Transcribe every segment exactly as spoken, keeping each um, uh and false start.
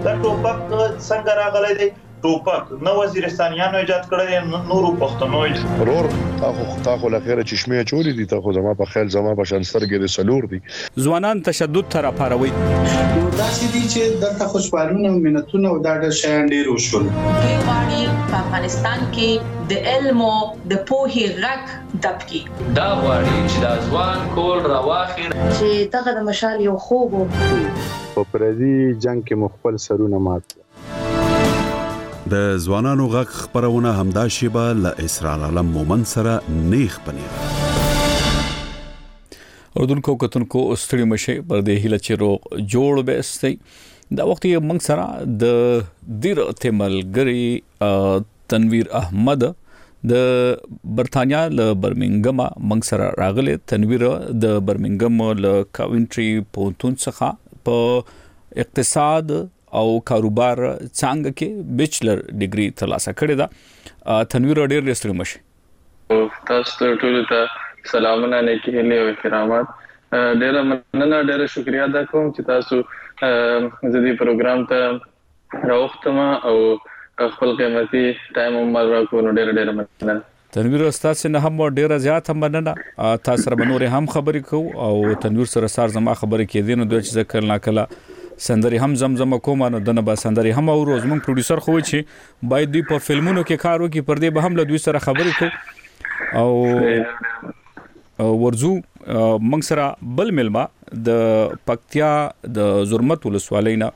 دا ټوپک څنګه راغلی دی؟ ټوپک نه وزیرستانیانو ایجاد کړی، نورو پښتنو رور تاخو تاخو لخيره چشمه چوری دي، تاخو زما په خیال زما په شانسترګې د سلور دي. ځوانان تشدد تر پاروي دا چې دي چې دلته خوشحالونه مينتونه او دا ډېر شیان ډېر وشول. دوی غواړي په افغانستان کې د علم او د پوهې غږ دبکي. دا غواړي چې د ځوان کول راواخي چې دغه د مشال یو خوب په پردي جنگ کې مخبل سرونه مات. د ځوانانو غږ خبرونه همدا شیبه له اسرار عالم مومن سره نیخ پنیر اردوونکو کتونکو ستړي مشه پر دې هله چې روغ جوړ بهستي دا وخت یې موږ سره د دیر تملګری تنویر احمد د برتانیا له برمنګم موږ سره راغله. تنویر د برمنګم له کاونټري پونتون څخه په اقتصاد او کاروبار څنګه کې بیچلر ډیګري ترلاسه کړې ده. تنویر ډېر ډېر مشه تاسو ټول ته سلامونه نیکی هیله او احترامات. ډېر مننه، ډېر شکریا ادا کوم چې تاسو زدي پروګرام ته راوختم او خپل قیمتي ټایم مال راکو. ډېر ډېر مننه. تنویر استاد سره هم ډېر زیات هم مننه. تاسو سره بنور هم خبرې کو او تنویر سره سار زما خبرې کې دي نو د چې ذکر نه کله سندري هم زمزمه کوم نو دنه با سندري هم او روز مون پروډوسر خو چې باید دوی په فلمونو کې کار وکړي، پر دې به هم له دوی سره خبرې کو او ورزو موږ سره بل ملما د پکتیا د زرمت ولسوالینا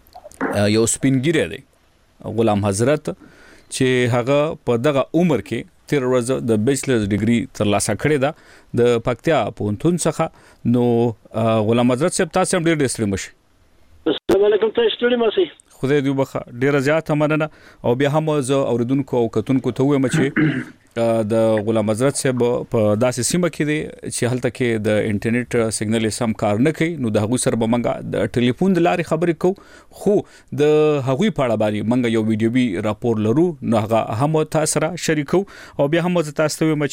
یو سپینګری دی غلام حضرت چې هغه په دغه عمر کې تیر ورځ د بیچلرز ډیګري ترلاسه کړې ده د پکتیا پونتون څخه. نو غلام حضرت صاحب تاسو هم ډېر ډېر ستړي مشه. السلام علیکم، تاسو ټول ماسي خدای دې وبخه. ډیره زیاته مننه او بیا هم زه اوریدونکو او کتونکو ته وایم چې د غلام حضرت صاحب په داسې سیمه کې دی چې هلته کې د انټرنیټ سیګنل سم کار نه کوي، نو د هغوی سره به موږ د ټلیفون د لارې خبرې کوو، خو د هغوی په اړه باندې موږ یو ویډیوي راپور لرو نو هغه هم تاسو سره شریکو او بیا هم زه تاسو ته وایم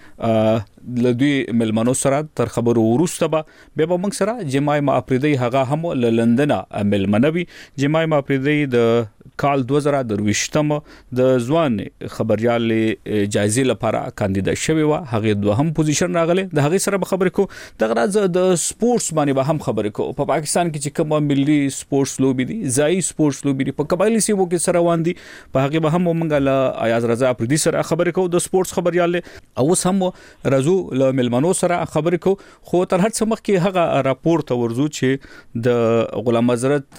چې له دوی ملمنو سره تر خبرو وروسته به بیا به موږ سره جمعه ما اپریدي هغه هم له لندن ملمنوي. جمعه ما اپریدي د کال دوه زره درويشتم د ځوان خبريال جایزې لپاره کاندیدا شوی و، هغه دوهم پوزیشن راغله. د هغه سره خبرې کو د غراز د سپورتس باندې به هم خبرې کو. په پاکستان کې چې کوم ملي سپورتس لوبي دي، ځای سپورتس لوبي دي په قبایلی سیمو کې سره روان دي، په هغه به هم موږ له ایاز رضا پردي سره خبرې کو د سپورتس خبريال او اوس هم رازو له ملمنو سره خبرې کو. خو تر هر څه مخکې هغه راپور ته ورزو چې د غلام حضرت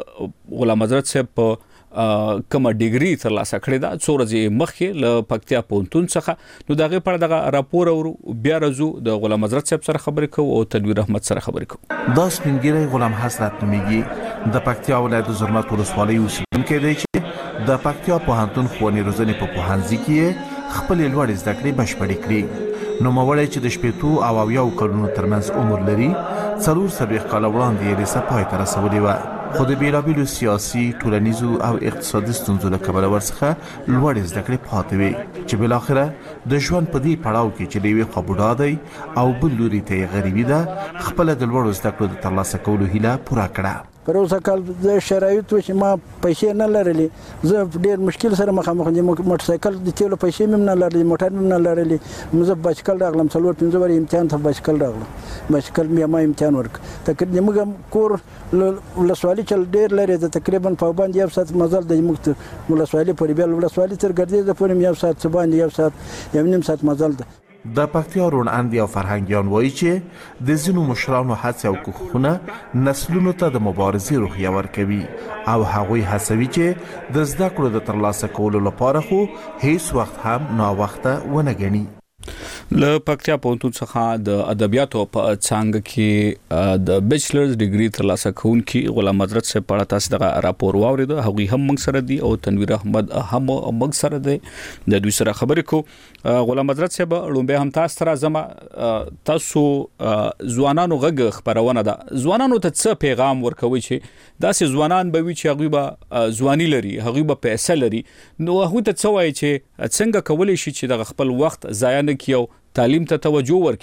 غلام حضرت صاحب په کومه ډیګري ترلاسه کړې ده څو ورځې مخکې له پکتیا پونتون څخه. نو دغه پر دغه راپور او بیا رزو د غلام حضرت صاحب سره خبرې کوو او تنویر احمد سره خبرې کوو. دا سپینګری غلام حضرت نومیږي، د پکتیا ولایت زرمت ولسوالۍ اوسیدونکی دی چې د پکتیا پوهنتون ښوونې روزنې په پوهنځي کې خپل لوړ زده کړې بشپړې کړې. نو موړی چې د شپېتو او اویاو کلونو ترمنځ عمر لري، څلور څلوېښت کاله وړاندې یې لیسه پای ته رسولې وه، خو د بیلابیلو سیاسي، ټولنیزو او اقتصادي ستونزو له کبله ورڅخه لوړې زده کړې پاتې وې چې بالاخره د ژوند په دې پړاو کې چې د یوې خوا بوډا دی او بل لوري ته یې غریبي ده، خپله د لوړو زده کړو د ترلاسه کولو هیله پوره کړه. پر اوسه کال د شرایطو چې ما پیسې نه لرلې، زه ډېر مشکل سره مخامخ یم. موټر سایکل د تیلو پیسې مې نه لرلې، موټر مې نه لرلې. زه بایسکل راغلم، څلور پنځه ورې امتحان ته بایسکل راغلم، بایسکل مې ما امتحان ورک. تقریبا موږ کور ولسوالي چې ډېر لري د تقریبا په باندې یو ساعت مزل د موږ ولسوالي پورې بیا ولسوالي تر ګردیز پورې یو ساعت څه باندې یو ساعت یو نیم ساعت مزل ده. د پکتیا روڼ اندي او فرهنګیان وایي چې د ځینو مشرانو هڅې او کوښښونه نسلونو ته د مبارزې روحیه ورکوي او هغوی هڅوي چې د زده کړو د ترلاسه کولو لپاره خو هیڅ وخت هم ناوخته ونه ګڼي. له پکتیا پونتون څخه د ادبیاتو په څانګه کې د بیچلرز ډیګري ترلاسه کوونکي غلام حضرت صاحب په اړه تاسو دغه راپور واورید. هغوی هم موږ سره دي او تنویر احمد هم موږ سره دی، د دوی سره خبرې کو. غلام حضرت صاحب لومبه هم تاسو سره زما تاسو ځوانانو غږ خبرونه ده، ځوانانو ته څه پیغام ورکوي چې داسې ځوانان به وي چې هغوی به ځواني لري، هغوی به پیسې لري، نو هغوی ته څه وایي چې څنګه کولی شي چې د خپل وخت ضایع نه کړي او تعلیم ته توجه ورکړي؟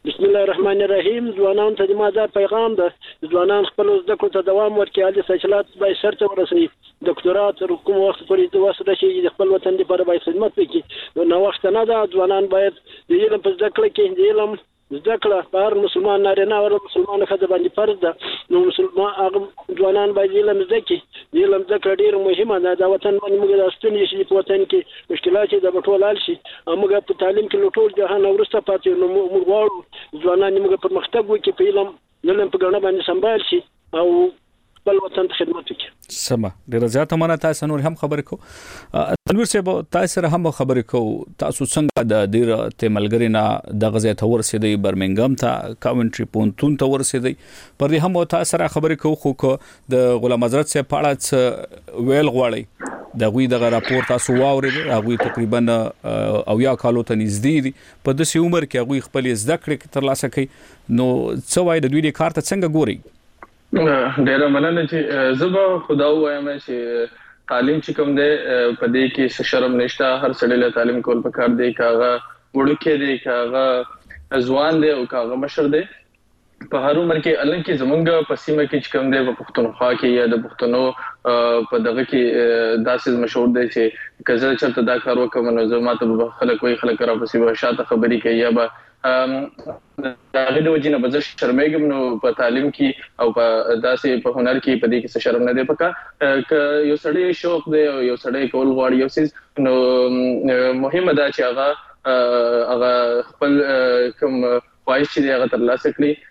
بسم الله الرحمن الرحیم. ځوانان ته د ما دا پیغام ده ځوانان خپل زده کړو ته دوام ورکړي، عالي تحصیلات باید سرته ورسوي، ډاکټرات تر کوم وخت پورې د وسه شي د خپل وطن لپاره باید خدمت وکړي. نو وخت نه ده ځوانان باید د علم په زده کړه کې د علم زده کړه په هر مسلمان نارینه او مسلمان ښځه باندې فرض ده. نو مسلمان هغه ځوانان باید علم زده کړي. د علم زده کړه ډېره مهمه ده. د وطن باندې موږ د ستونزې شي په وطن کې مشکلات د بټول حل شي، موږ په تعلیم کې له ټول جهان وروسته پاتې نو موږ غواړو ځوانان موږ پرمختګ وکړي، په علم علم په ګڼه باندې سمبال شي او خپل وطن ته خدمت وکړي. سمه ډیره زیاته مننه. تاسو نور هم خبرې کو تنویر صاحب، تاسو سره هم خبرې کو. تاسو څنګه د ډیره ته ملګری نه د غزې ته ورسېدی، برمنګم ته کاونټری پونتون ته ورسېدی، پر دې هم تاسو سره خبرې کو. خو کو د غلام حضرت صاحب په اړه ویل غواړي، د غوی دغه راپور تاسو واورید، هغه تقریبا او یا کالو ته نږدې دي په داسې عمر کې هغه خپل زده کړې ترلاسه کوي. نو څه وایي د دوی د کار ته څنګه ګوري؟ ډیره مننه چې زه به خدا وایم چې تعلیم چې کوم دی په دې کې څه شرم نشته. هر سړی له تعلیم کول پکار دی، کاغه وړوکی دی، کاغه ځوان دی او کاغه مشر دی. په هر عمر کې الان کې زمونږ په سیمه کې چې کوم دی په پښتونخوا کې یا د پښتنو په دغه کې داسې مشهور دی چې کزه چرته دا کار وکم نو زه ماته به خلک وي خلک را پسې به شاته خبرې کوي یا به دا غوډه وجنه به زه شرمېږم. نو په تعلیم کې او په داسې په هنر کې په دې کې څه شرم نه دی پکا. ک یو سړی شوق دی او یو سړی کول غواړي یو څه، نو مهمه ده چې هغه هغه خپل کوم خواهش چې هغه ترلاسه کړي.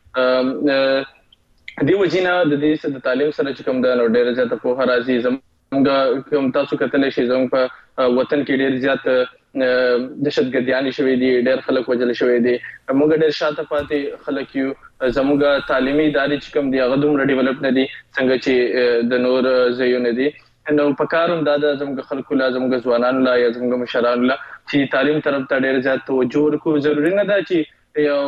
دی وجنه د دې د تعلیم سره چې کوم دا نو ډېر زیات په هر راځي. زموږ کوم تاسو کتلې شي زموږ په وطن کې ډېر زیات دهشتګردیان شوي دي، ډېر خلک وجل شوي دي، موږ ډېر شاته پاتې خلک یو. زموږ تعلیمي ادارې چې کوم دي هغه دومره ډیولپ نه دي څنګه چې د نور ځایونه دي. نو په کاروم دا د زموږ خلکو لا زموږ ځوانانو لا یا زموږ مشرانو لا چې تعلیم طرف ته ډېر زیات توجه ورکړو. ضروري نه ده چې یو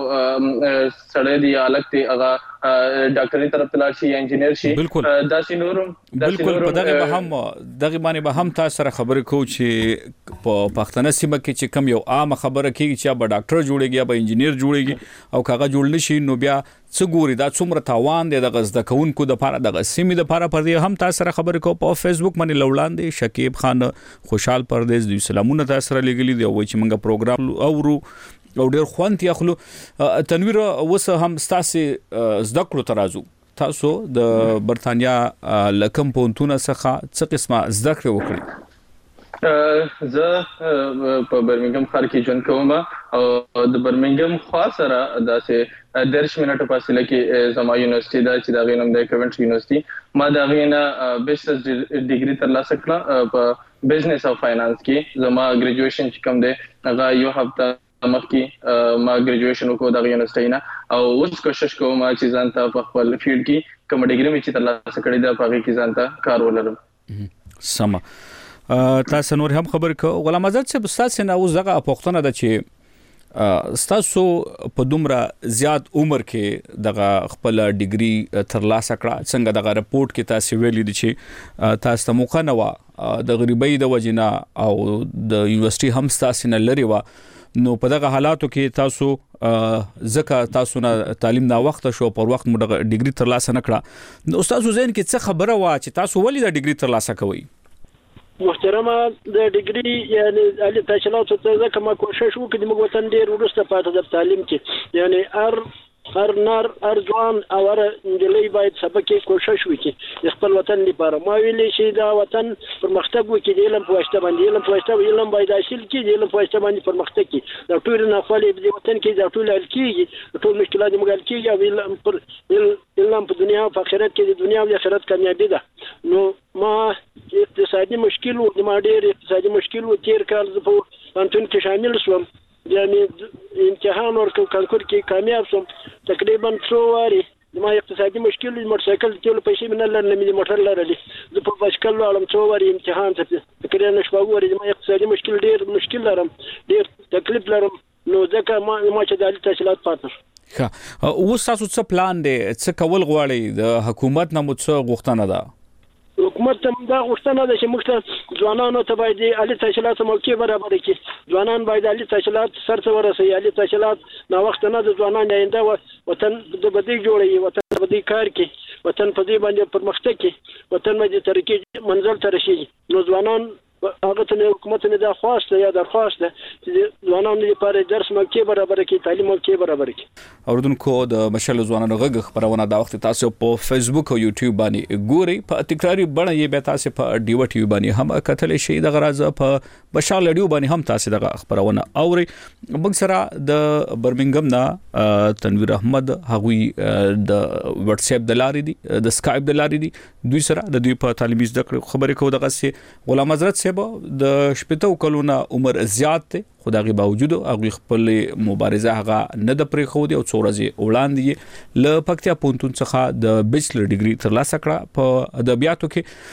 سړی دی الګ دی هغه ډاکټري طرف ته لاړ شي یا انجینر شي. دا سينورم بالکل په دغه به هم دغه باندې به هم تاسو سره خبرې کوو چې په پښتنه سیمه کې چې کم یو عام خبره کیږي چې به ډاکټر جوړيږي یا به انجینر جوړيږي او کاغه جوړ نشي، نو بیا څه ګوري دا څومره تاوان دی د غزد کوونکو د لپاره د سیمې د لپاره. پر دې هم تاسو سره خبرې کوو. په فیسبوک باندې لوړاندې شکیب خان خوشحال پردیس دوی سلامونه تاسو سره لګلي دی او چې موږ پروګرام اورو او ډېر خوند یاخلو. تنویر وسه هم تاسو زده کړو ترازو، تاسو د برتانیا لکم پونتونه څخه څه قسمه زده کړې وکړي؟ زه په برمنګم ښار کې ژوند کوم او د برمنګم خوا سره داسې درش منټه فاصله کې زما یونیورسيټي دا چې دا غینم د کوینټری یونیورسيټي ما دا غینه بیچلرز ډیګري ترلاسه کړه په بزنس او فاینانس کې. زما ګریجویشن چې کوم دی هغه یو هفته مخکې ما ګریجویشن وکړو د یونیورسيټي نه او اوس کوشش کوم چې ځان ته په خپل فیلډ کې کوم ډیګري مې چې ترلاسه کړې ده په هغه کې ځان ته کار ولرم. سم تاسو نور هم خبر کو. غلام حضرت صاحب تاسو نه اوس دغه پښتنه ده چې تاسو په دومره زیات عمر کې دغه خپل ډیګري ترلاسه کړه، څنګه دغه رپورت کې تاسو ویلي دي چې تاسو ته موقع نه و د غریبۍ د وجنه او د یونیورسيټي هم تاسو نه لري و. نو په دغه حالاتو کې تاسو ځکه تاسو نه تعلیم نا وخت شو پر وخت مو دغه ډیګري ترلاسه نکړه، نو استاد زین کې څه خبره وا چې تاسو ولې د ډیګري ترلاسه کوئ؟ محترمه د ډیګري یعنی علي تحصیلات ته ځکه ما کوشش وکړم موږ وطن ډیر ورسته پاتې د تعلیم کې، یعنی هر هر نر هر ځوان او هر نجلۍ باید سبق کې کوشش وکړي د خپل وطن لپاره. ما ویلې چې دا وطن پرمختګ وکړي د علم په واسطه باندې، علم په واسطه علم باید حاصل کړي، د علم په واسطه باندې پرمختګ کړي. دا ټول نه خپل د وطن کې دا ټول حل کیږي، ټول مشکلات موږ حل کیږي او علم پر علم په دنیا او آخرت کې د دنیا او آخرت کامیابی ده. نو ما اقتصادي مشکل و ما ډېر اقتصادي مشکل و تیر کال زه په پانتون کې شامل شوم، یعنی امتحان ورکو کانکور کې کامیاب شوم تقریبا څو واري. ما اقتصادي مشکل موټر سایکل ټول پیسې من لرل مې موټر لرلې زه په بایسکل لاړم څو واري امتحان ته تقریبا نشو واري. ما اقتصادي مشکل ډېر مشکل لرم، ډېر تکلیف لرم، نو ځکه ما ما چې د تحصیلات پاتې. ښه اوس تاسو څه پلان دی، څه کول غواړئ؟ د حکومت نه مو څه غوښتنه ده؟ حکومت ته دا غوښتنه ده چې موږ ته ځوانانو ته باید عالي تحصیلات موقع برابر کړي. ځوانان باید عالي تحصیلات سرته ورسوي. عالي تحصیلات نا وخت نه د ځوانان آینده وطن د بدی جوړوي، وطن د بدی کار کوي، وطن په دې باندې پرمختګ کوي، وطن باندې ترقی منزل ته رسیږي. نو ځوانان هغه ته حکومت نه دا خواسته یا درخواست ده چې ځوانانو لپاره درس موقع برابر کړي، تعلیم موقع برابر کړي. اوردونکو د مشل ځوانانو غږ خبرونه دا وخت تاسو په فیسبوک او یوټیوب باندې ګوري، په تکراری بڼه یې به تاسو په ډیو ټي وی باندې هم کتل شي. د غراز په بشار لډیو باندې هم تاسو د خبرونه اوري. موږ سره د برمنګم نه تنویر احمد هغوی د واتس اپ د لارې دي، د سکایپ د لارې دي، دوی سره د دوی په تعلیمي زده کړې خبرې کوو. دغه سي غلام حضرت د شپږ کلونو عمر زیات دی، خو دغه باوجود هغه خپل مبارزه هغه نه د پرې خو دی او څو ورځې وړاندې ل پکتیا پونتون څخه د بیچلر ډیګري ترلاسه کړه په ادبیاتو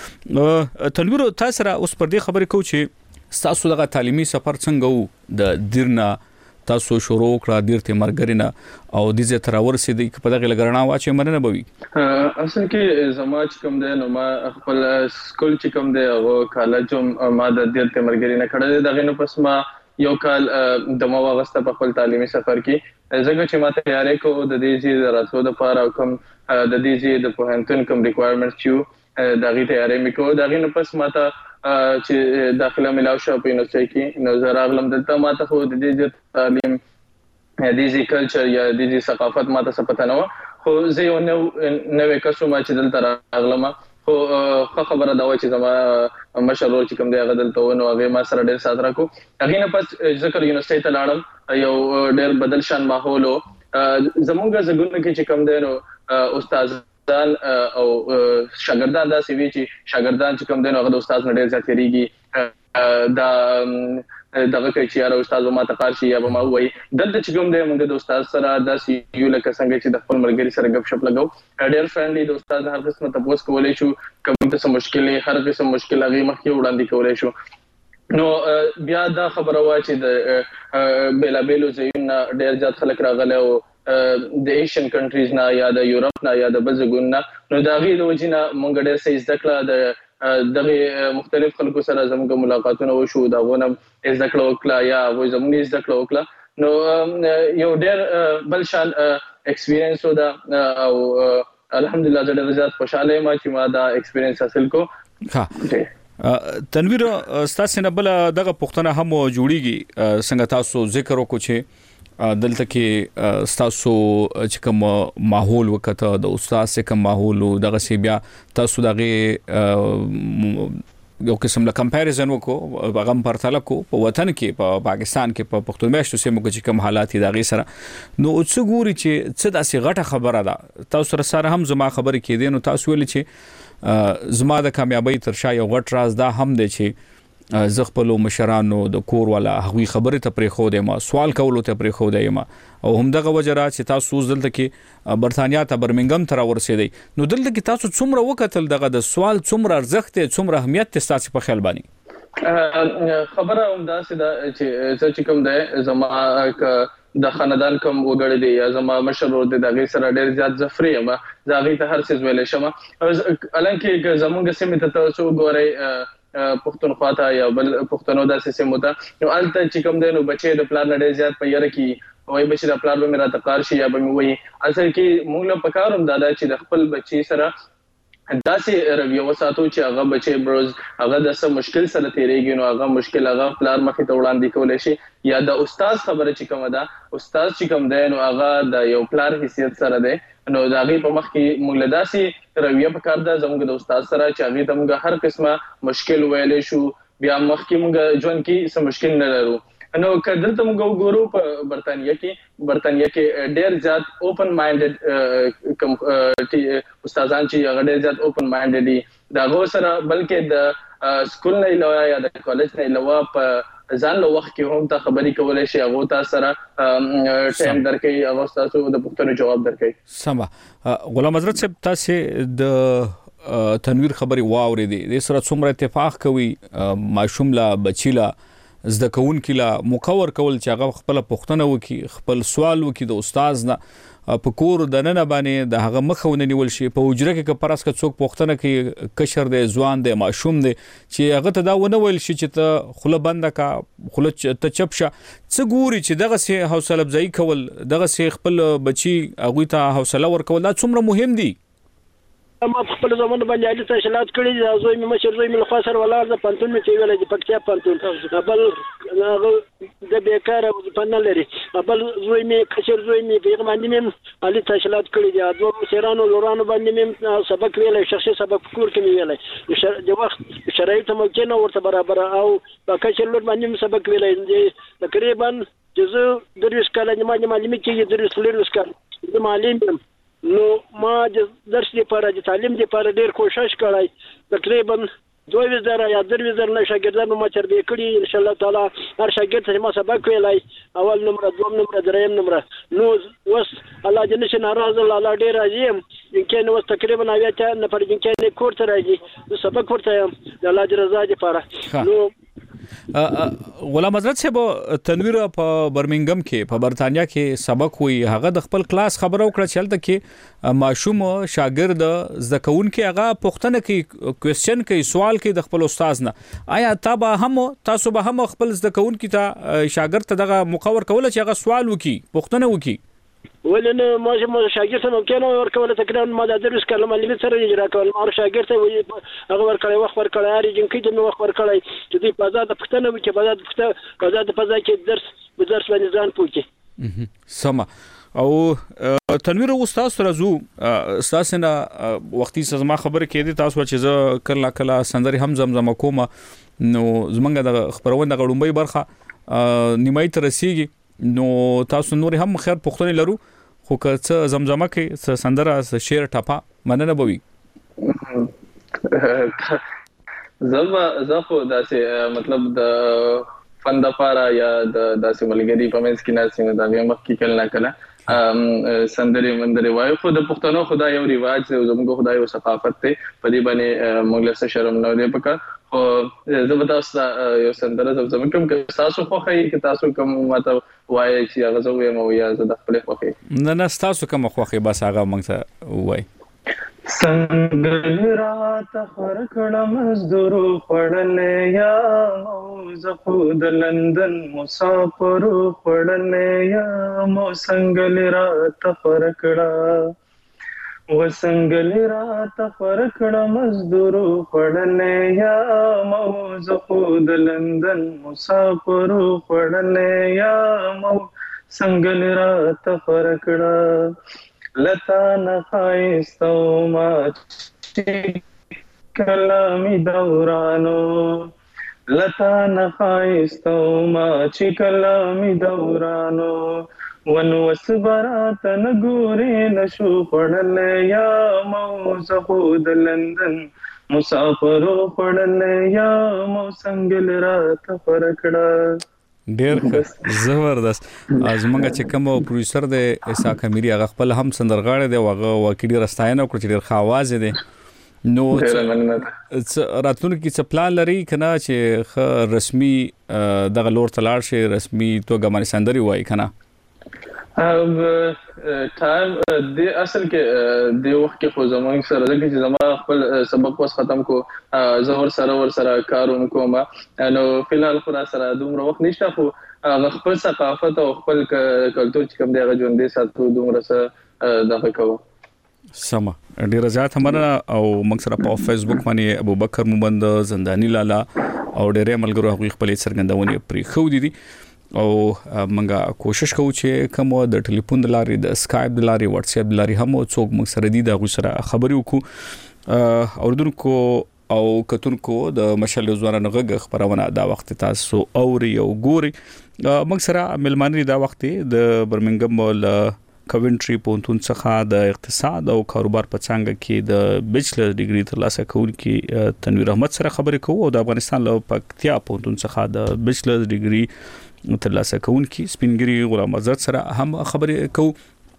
کې. تنویر تاسو را اوس پر دې خبرې کوو چې تاسو دغه تعلیمي سفر څنګه وو، د دیرنا تاسو شروع کړه دیر ته مرګرینا او د دې تر ورسېدې په دغه لګرنا واچې مننه بوي. اصل کې زما چې کوم دی نو ما خپل سکول چې کوم دی او کالج ما د دیر ته مرګرینا کړه. دغه نو پس ما یو کال د ما واغسته په خپل تعلیمي سفر کې ځکه چې ما تیارې کو د دې چې راتلو د پاره کوم د دې چې د پوهنتون کوم ریکوایرمنټس چې دغه تیارې مې کو. دغه نو پس ما ته چې داخله ملاو شو په یونیورسيټي کې نو زه راغلم دلته ما ته خو د دې تعلیم د دې کلچر یا د دې ثقافت ما ته څه پته نه و، خو زه یو نو نوې کسو ما چې دلته راغلم خو خبره دا و چې زما مشرور چې کوم دی هغه دلته و نو هغه ما سره ډېر سات راکو. هغه نه پس ذکر یونیورسيټي ته لاړم، یو ډېر بدل شان ماحول و. زموږ زګونه کې چې کوم دی نو استاد او شاګردان دا سوي چې شاګردان چې کوم دین هغه د استاد نه ډېر زیاتېږي دا دغه کې چې یاره استاد ما ته کار شي یا به ما وایي دلته چې کوم دی موږ د استاد سره دا یو لکه څنګه چې د خپل ملګري سره غپ شپ لګاو. ډېر فرندلي د استاد هر قسمه تاسو کولای شو، کوم څه مشکلې هر قسم مشکل هغه مخکې وړاندې کولای شو. نو بیا دا خبره وا چې د بیلا بیلو ځایونه ډېر زیات خلک راغله او د ایشین کنټریز نه یا د یورپ نه یا د بلځګون نه. نو دا غي د وجنه مونږ ډېر څه زده کړه، د دغه مختلف خلکو سره زموږ ملاقاتونه وشو، دا غونم زده کړه وکړه یا وای زموږ زده کړه وکړه. نو یو ډېر بل شان ایکسپیرینس و دا او الحمدلله زه ډېر زیات خوشاله یم چې ما دا ایکسپیرینس حاصل کو. ها تنویر تاسو نه بل دغه پښتنه هم جوړیږي څنګه تاسو ذکر وکړو چې دلته کې تاسو چې کوم ماحول وکړه د استاد سره کوم ماحول دغه سی بیا تاسو دغه یو قسم له کمپیریزن وکړو هغه پرتله کو په وطن کې په پاکستان کې په پښتون میاشتو سیمو کې کوم حالات دي دغه سره. نو څه ګوري چې څه داسې غټه خبره ده تاسو سره هم زما خبرې کې دي. نو تاسو ویل چې زما د کامیابی تر شا یو غټ راز دا هم دی چې زه خپل مشرانو د کور ولا هغوی خبرې ته پرې خو دی ما سوال کولو ته پرې خو دی ما او هم دغه وجره چې تاسو دلته کې برتانیا ته برمنګم تر ورسېدی. نو دلته کې تاسو څومره وکتل دغه د سوال څومره ارزښت څومره اهمیت تاسو په خیال باندې خبره هم دا سده چې چې کوم دی زما د خاندان کوم وګړي دی یا زما مشرور دی دغه سره ډېر زیات زفري ما زاغي ته هر څه ویلې شمه. الانکه زمونږ سیمه ته تاسو ګورئ پښتونخوا ته یا بل پښتنو داسې سیمو ته نو الته چې کوم دی نو بچي د پلان ډېر زیات په یاره کې وای بچي د پلان به میرا تقار شي یا به مې وایي. اصل کې موږ له پکاروم دادا چې د خپل بچي سره داسې رویه وساتو چې هغه بچي بروز هغه د څه مشکل سره تیریږي نو هغه مشکل هغه پلان مخې ته وړاندې کولای شي یا د استاد خبره چې کومه ده استاد چې کوم دی نو هغه د یو پلان حیثیت سره دی. نو دا غي په مخ کې موږ له داسې رویه پکار ده زموږ د استاد سره چې هغه ته موږ هر قسمه مشکل ویلې شو بیا مخ کې موږ ژوند کې څه مشکل نه لرو. نو کله ته موږ وګورو په برتانیا کې برتانیا کې ډېر زیات اوپن مایندډ کوم استادان چې هغه ډېر زیات اوپن مایندډ دي دا غو سره بلکې د سکول نه علاوه یا د کالج نه علاوه په ځان له وخت کې هم ته خبرې کولای شي هغه تاسو سره ټایم درکې هغه تاسو د پوښتنو جواب درکې. سم غلام حضرت صاحب تاسو د تنویر خبري واوري دي د سره څومره اتفاق کوي ماشوم لا بچیلا زده کوونکي لا مکور کول چې هغه خپل پوښتنه وکي خپل سوال وکي د استاد نه په کور د نن باندې د هغه مخونه نیول شي په وجره کې که پراسکه څوک پوښتنه کوي کشر دی ځوان دی ماشوم دی چې هغه ته دا ونه ویل شي چې ته خوله بنده کا خوله ته چپ شه څه ګوري چې دغه سي حوصله افزایی کول دغه سي خپل بچي هغه ته حوصله ورکول دا څومره مهم دي ما خپل زمونه باندې علي تشلات کړی دی زوی مې مشر زوی مې له خاصر ولاړ د پنتون مې چې ویل دی پکتیا پنتون بل هغه د بیکار او پنل لري بل زوی مې کشر زوی مې پیغام باندې مې علي تشلات کړی دی دوه مشرانو لورانو باندې مې سبق ویل شخصي سبق کور کې مې ویل د وخت شرایط ممکن ورته برابر او کشر لور باندې مې سبق ویل دی تقریبا جزء دروس کله نیمه نیمه لمې چې دروس لروس کله د معلم نو ما د درس لپاره د تعلیم لپاره ډیر کوشش کړی تقریبا دوه وزره یا درې وزره نه شاګردانو ما تربیه کړي ان شاء الله تعالی هر شاګرد ته ما سبق ویلای اول نمبر دوم نمبر دریم نمبر نو وس الله دې نشه ناراض الله ډیر راضي يمكن وس تقریبا اویا نه پر يمكن کور ته راځي سبق ورته د الله دې رضا لپاره نو غلام حضرت صاحب تنویر په برمنګم کې په برتانیا کې سبق وی هغه د خپل کلاس خبرو کړ چلته کې ماشوم شاګرد زده کوونکي هغه پوښتنه کوي کوېسچن کوي سوال کوي د خپل استاد نه آیا تاسو هم تاسو به هم خپل زده کوونکي ته شاګرد ته دغه مقور کول چې هغه سوال وکي پوښتنه وکي ولنه ما چې شاګرد ته ممکن ورکول تقریبا ما د درس کلمه معلومات سره اجرا کول ما شاګرد ته هغه ورکړی وخت ورکړی هر جنکی ته وخت ورکړی چې دې په ځای د پښتنه وکي په ځای د پښتنه په ځای د په ځای کې درس به درس باندې ځان پوکي سم او تنویر استاد سره زو استاد نه وختي سزما خبره کې دي تاسو چې زه کله کله سندري هم زمزمه کوم نو زمونږ د خبرونه غړومبي برخه نیمای تر رسیږي نو تاسو نور هم خیر پښتون لرو خو که څه زمزمه کې څه سندره څه شعر ټپه مننه بوي زما زخه داسې مطلب د فن د پاره یا د داسې ملګری په منځ کې ناسینه د بیا مخ کې کله کله سندري مندري وای خو د پښتنو خدای یو ریواج دی زموږ خدای یو ثقافت دی په دې باندې موږ له شرم نه دی پکا او زه به تاسو یو سندره زموږ کوم کې تاسو خو خی کې تاسو کوم ماته وای چې هغه زه یم او یا زه د خپل خوخي نه نه تاسو کوم خوخي بس هغه موږ ته وای څنګه راته خر کړه مزدور خړلې یا مو زخو د لندن مسافر خړلې یا مو څنګه راته خر کړه وسنګل رات فرکړه مزدور خړلې یا مو زخو د لندن مسافر خړلې یا مو سنګل رات فرکړه لتا نه خایستو ما کلامي دورانو لتا نه خایستو ما چې کلامي دورانو ون وسبرات نګورې نشو خړلې یا مو زخو د لندن مسافر خړلې یا مو څنګه رات فرکړه ډېر زبردست ازمنګ چې کوم پروډوسر دی اسحاق اميري هغه خپل هم سندرغاړی دی هغه وکړي راستاینه کړ چې ډېر خواز دی نو راتلونکي څه پلان لري کنه چې خ رسمي دغه لور تلاړ شي رسمي توګه باندې سندري وای کنه ام ټایم د اصل کې د وخت کې خو زموږ سره د چې زما خپل سبق وس ختم کو زه ور سره ور سره کارون کوم نو فلحال خو سره دومره وخت نشته خو خپل ثقافت او خپل کلچر چې کوم دی هغه ژوندې ساتو دومره سره دغه کوو سم ډیر زیات همره او موږ سره په فیسبوک باندې ابوبکر مومند زندانی لالا او ډېر ملګرو هغه خپل څرګندونه پرې خو دي او منګه کوشش کوو چې کوم د ټلیفون د لارې د اسکایپ د لارې واتس اپ د لارې هم څوک موږ سره دي د غو سره خبرې وکړو اوردونکو او کتونکو د مشال ځوانانو غږ خبرونه دا وخت تاسو اوري او ګوري موږ سره ملمانري دا وخت د برمنګم ول کوینټری پونتون څخه د اقتصاد او کاروبار په څنګه کې د بیچلر ډیګري ترلاسه کوونکي تنویر احمد سره خبرې کوو او د افغانستان له پکتیا پونتون څخه د بیچلر ډیګري ترلاسه کوونکي سپینګری غلام حضرت سره هم خبرې کوو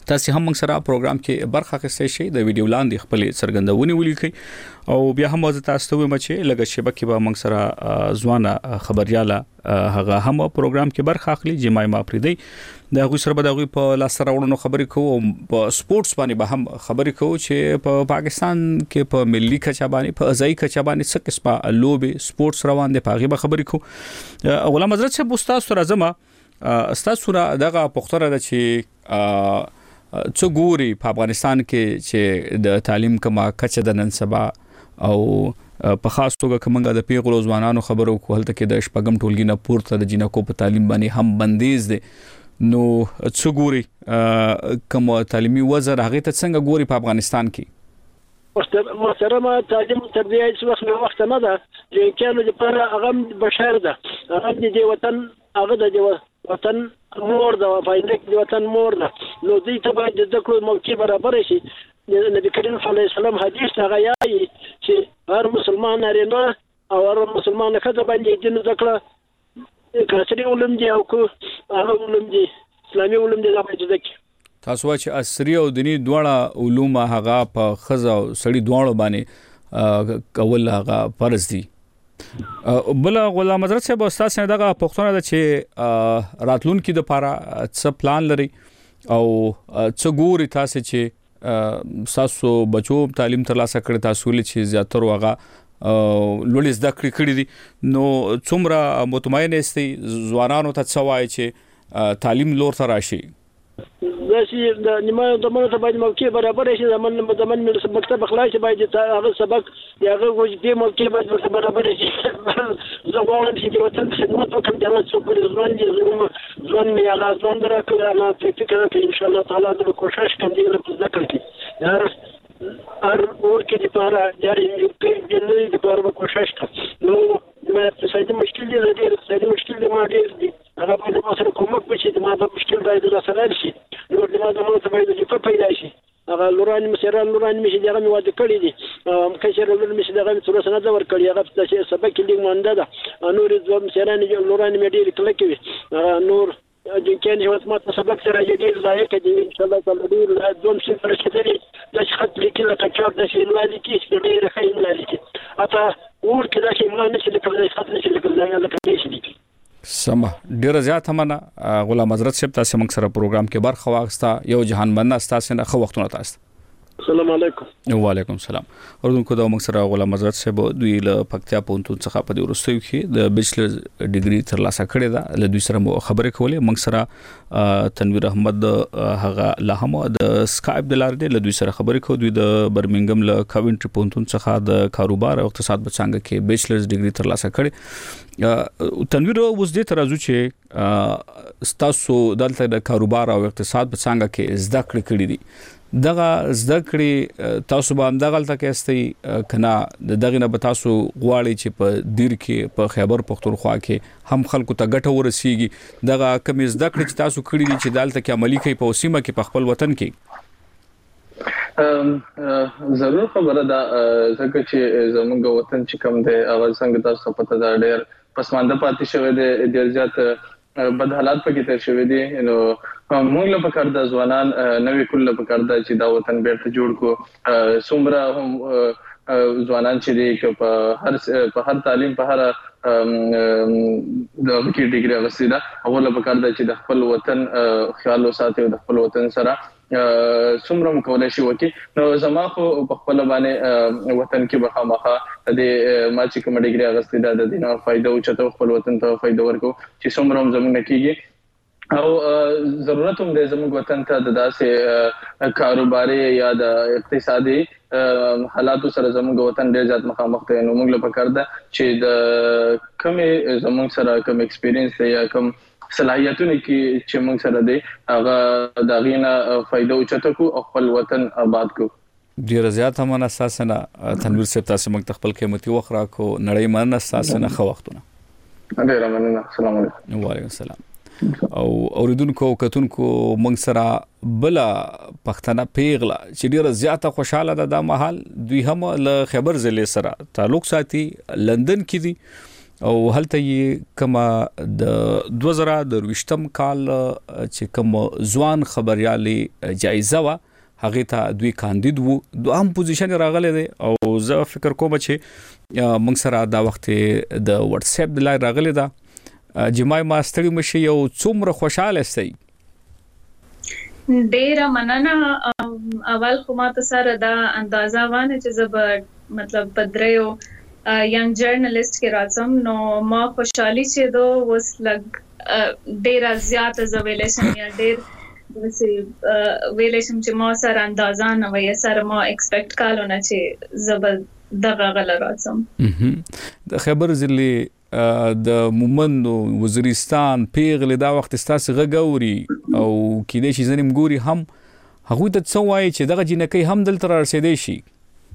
تاسو هم موږ سره پروګرام کې برخه اخیستئ شئ د ویډیو لاندې خپل څرګندونې ولیکئ او بیا هم زه تاسو ته وایم چې لږ شبکې به موږ سره ځوانه خبرياله هغه هم پروګرام کې برخه اخلي جمعي ما پریدي د غوي سره به د غوي په لاس راوړنو خبرې کوو په سپورتس باندې به هم خبرې کوو چې په پا پاکستان کې په ملي کچا باندې په ځای کچا باندې څه قسمه لوبې سپورتس روان دي په هغه به خبرې کوو. غلام حضرت صاحب استاد سره زما استاد سره دغه پختره ده چې څو ګوري په افغانستان کې چې د تعلیم کما کچه د نن سبا او په خاص توګه کومه د پیغلو ځوانانو خبرو کولته کې د شپږم ټولګي نه پورته د جنکو په تعلیم باندې هم بندیز دي نو څو ګوري کوم تعلیمي وزر هغه ته څنګه ګوري په افغانستان کې محترمه تعلیم تربیه هیڅ وخت نه وخت نه ده چې کله د پر هغه بشر ده هغه د وطن هغه د وطن مور ده فایده د وطن مور ده نو دې ته باید د ذکر موقع برابر شي. نبی کریم صلی الله علیه وسلم حدیث هغه یایي چې هر مسلمان نارینه او هر مسلمان ښځه باندې دین ذکر کاسري علوم دي او کو هغه علوم دي اسلامي علوم دي دا باید ذکر تاسو چې عصري او دینی دواړه علوم هغه په خزه او سړي دواړو باندې کول هغه فرض دي. بل غلام حضرت صاحب استاد څنګه دغه پښتون ده چې راتلونکو د لپاره څه پلان لري او څه ګوري تاسو چې تاسو بچو تعلیم ترلاسه کړی تاسو لې چې زیاتره هغه لولې زده کړې کړې دي نو څومره مطمئن استي ځوانانو ته څه وایي چې تعلیم لور ته راشي داسي د نیمه د منځ باندې موقع برابر شي د من د من مکتب اخلاص باید هغه سبق هغه وجدي موقع باید برابر شي زه غواړم چې وطن خدمت وکړم د الله څخه ځوان دي ځوان مې هغه ځوان درکړه انا فکر کوم ان شاء الله تعالی د کوشش کوم دي له ذکر کې هر هر ورکه دي لپاره جاري د نړۍ لپاره کوشش کوم نو ما څه مشکل دي د دې مشکل دي ما ډیر دي هغه په دې سره کومک وشي د ما د مشکل باید د سره شي نو د ما د مو ته باید چې په پیدا شي هغه لوران مسیران لوران مشي دغه مو واده کړی دي ام کشر لور مشي دغه تر سره نه ور کړی هغه چې سبق لیک مونده ده نور د مسیران لوران مې ډیر کله کوي نور د کین یو ماته سبق سره یې ځای کې دي ان شاء الله تعالی ډیر دوم څه پر شتري د خط لیکل کچاب د شي مالي کې ډیر خیر مالي کې اته ور کې دا چې ما نشي لیکل خط نشي لیکل دا نه کوي سم ډیر زیات همنه غلام حضرت صاحب تاسو موږ سره پروګرام کې برخه واغستا یو جهان بنه تاسو نه خو وختونه تاسو السلام علیکم وعلیکم السلام اردوونکو د موږ سره غلام حضرت صاحب دوی له پکتیا پونتون څخه په دې ورستیو کې د بیچلر ډیګري ترلاسه کړې ده له دوی سره مو خبرې کولې موږ سره تنویر احمد هغه لا هم د سکایپ د لارې له دوی سره خبرې کوو دوی د برمنګم له کاونټری پونتون څخه د کاروبار او اقتصاد په څنګه کې بیچلر ډیګري ترلاسه کړې تنویر اوس دې ترازو چې تاسو دلته د کاروبار او اقتصاد په څنګه کې زده کړې کړې دي دغه زده کړې تاسو باندې دغه تل کېستي کنا دغه نه تاسو غواړي چې په دیر کې په خیبر پختونخوا کې هم خلکو ته ګټه ورسیږي دغه کم زده کړې چې تاسو کړې دي چې دلته کې عملی کوي په سیمه کې په خپل وطن کې ضرور خبره ده ځکه چې زموږ وطن چې کوم دی هغه څنګه تاسو پته ده ډېر پسمانده پاتې شوی دی ډېر زیات بد حالات پکې تر شوی دي نو موږ له پکړه د ځوانان نوې کله پکړه چې دا وطن بیرته جوړ کو سومره هم ځوانان چې دي په هر په هر تعلیم په هر د کې ډیګري غوښتي دا اول پکړه چې د خپل وطن خیال وساتي د خپل وطن سره سومره مکولای شي وکي نو زما خو په خپل باندې وطن کې بخامخه د ما چې کوم ډیګري غوښتي دا د دینه فائدہ او چته خپل وطن ته فائدہ ورکو چې سومره هم زموږ نکېږي او ضرورت هم د زموږ وطن ته د داسې کاروباري یا د اقتصادي حالاتو سره زموږ وطن ډېر زیات مخامخ دی نو موږ له پکړه ده چې د کومې زموږ سره کوم ایکسپیرینس دی یا کوم صلاحیتونه کې چې موږ سره دی هغه د غینه فائدہ او چته کو خپل وطن آباد کو ډیر زیات هم اساسنه تنویر صاحب تاسو موږ خپل قیمتي وخت راکو نړۍ من اساسنه خو وختونه ډیر مننه السلام علیکم وعلیکم السلام او اوریدونکو کتونکو موږ سره بل پښتنه پیغله چې ډیره زیاته خوشاله ده د محل دوی هم له خبر ضلع سره تعلق ساتي لندن کې دي او هلته یې کما د دوه زره درویشتم کال چې کوم ځوان خبريالي جایزه وا هغه ته دوی کاندید وو دوهم پوزیشن راغلی دی او زه فکر کوم چې موږ سره دا وخت د واتس اپ د لای راغلی دا جمعي ما ستړي مشي یو څومره خوشاله سي ډیره مننه اول خو ما ته سره دا اندازه وانه چې زب مطلب بدریو ینګ جرنالست کې راځم نو ما خوشحالي چې دو وس لګ ډیر زیات زویلیشن یا ډیر وسی ویلیشن چې ما سره اندازه نه وي سره ما ایکسپیکټ کالو نه چې زب دغه غل راځم د خبر ضلع د مومند وزیرستان پیغله دا وخت ستاسو غګوري او کله چې زنیم ګوري هم هغه ته څو وایي چې دغه جنکې هم دلته رسیدې شي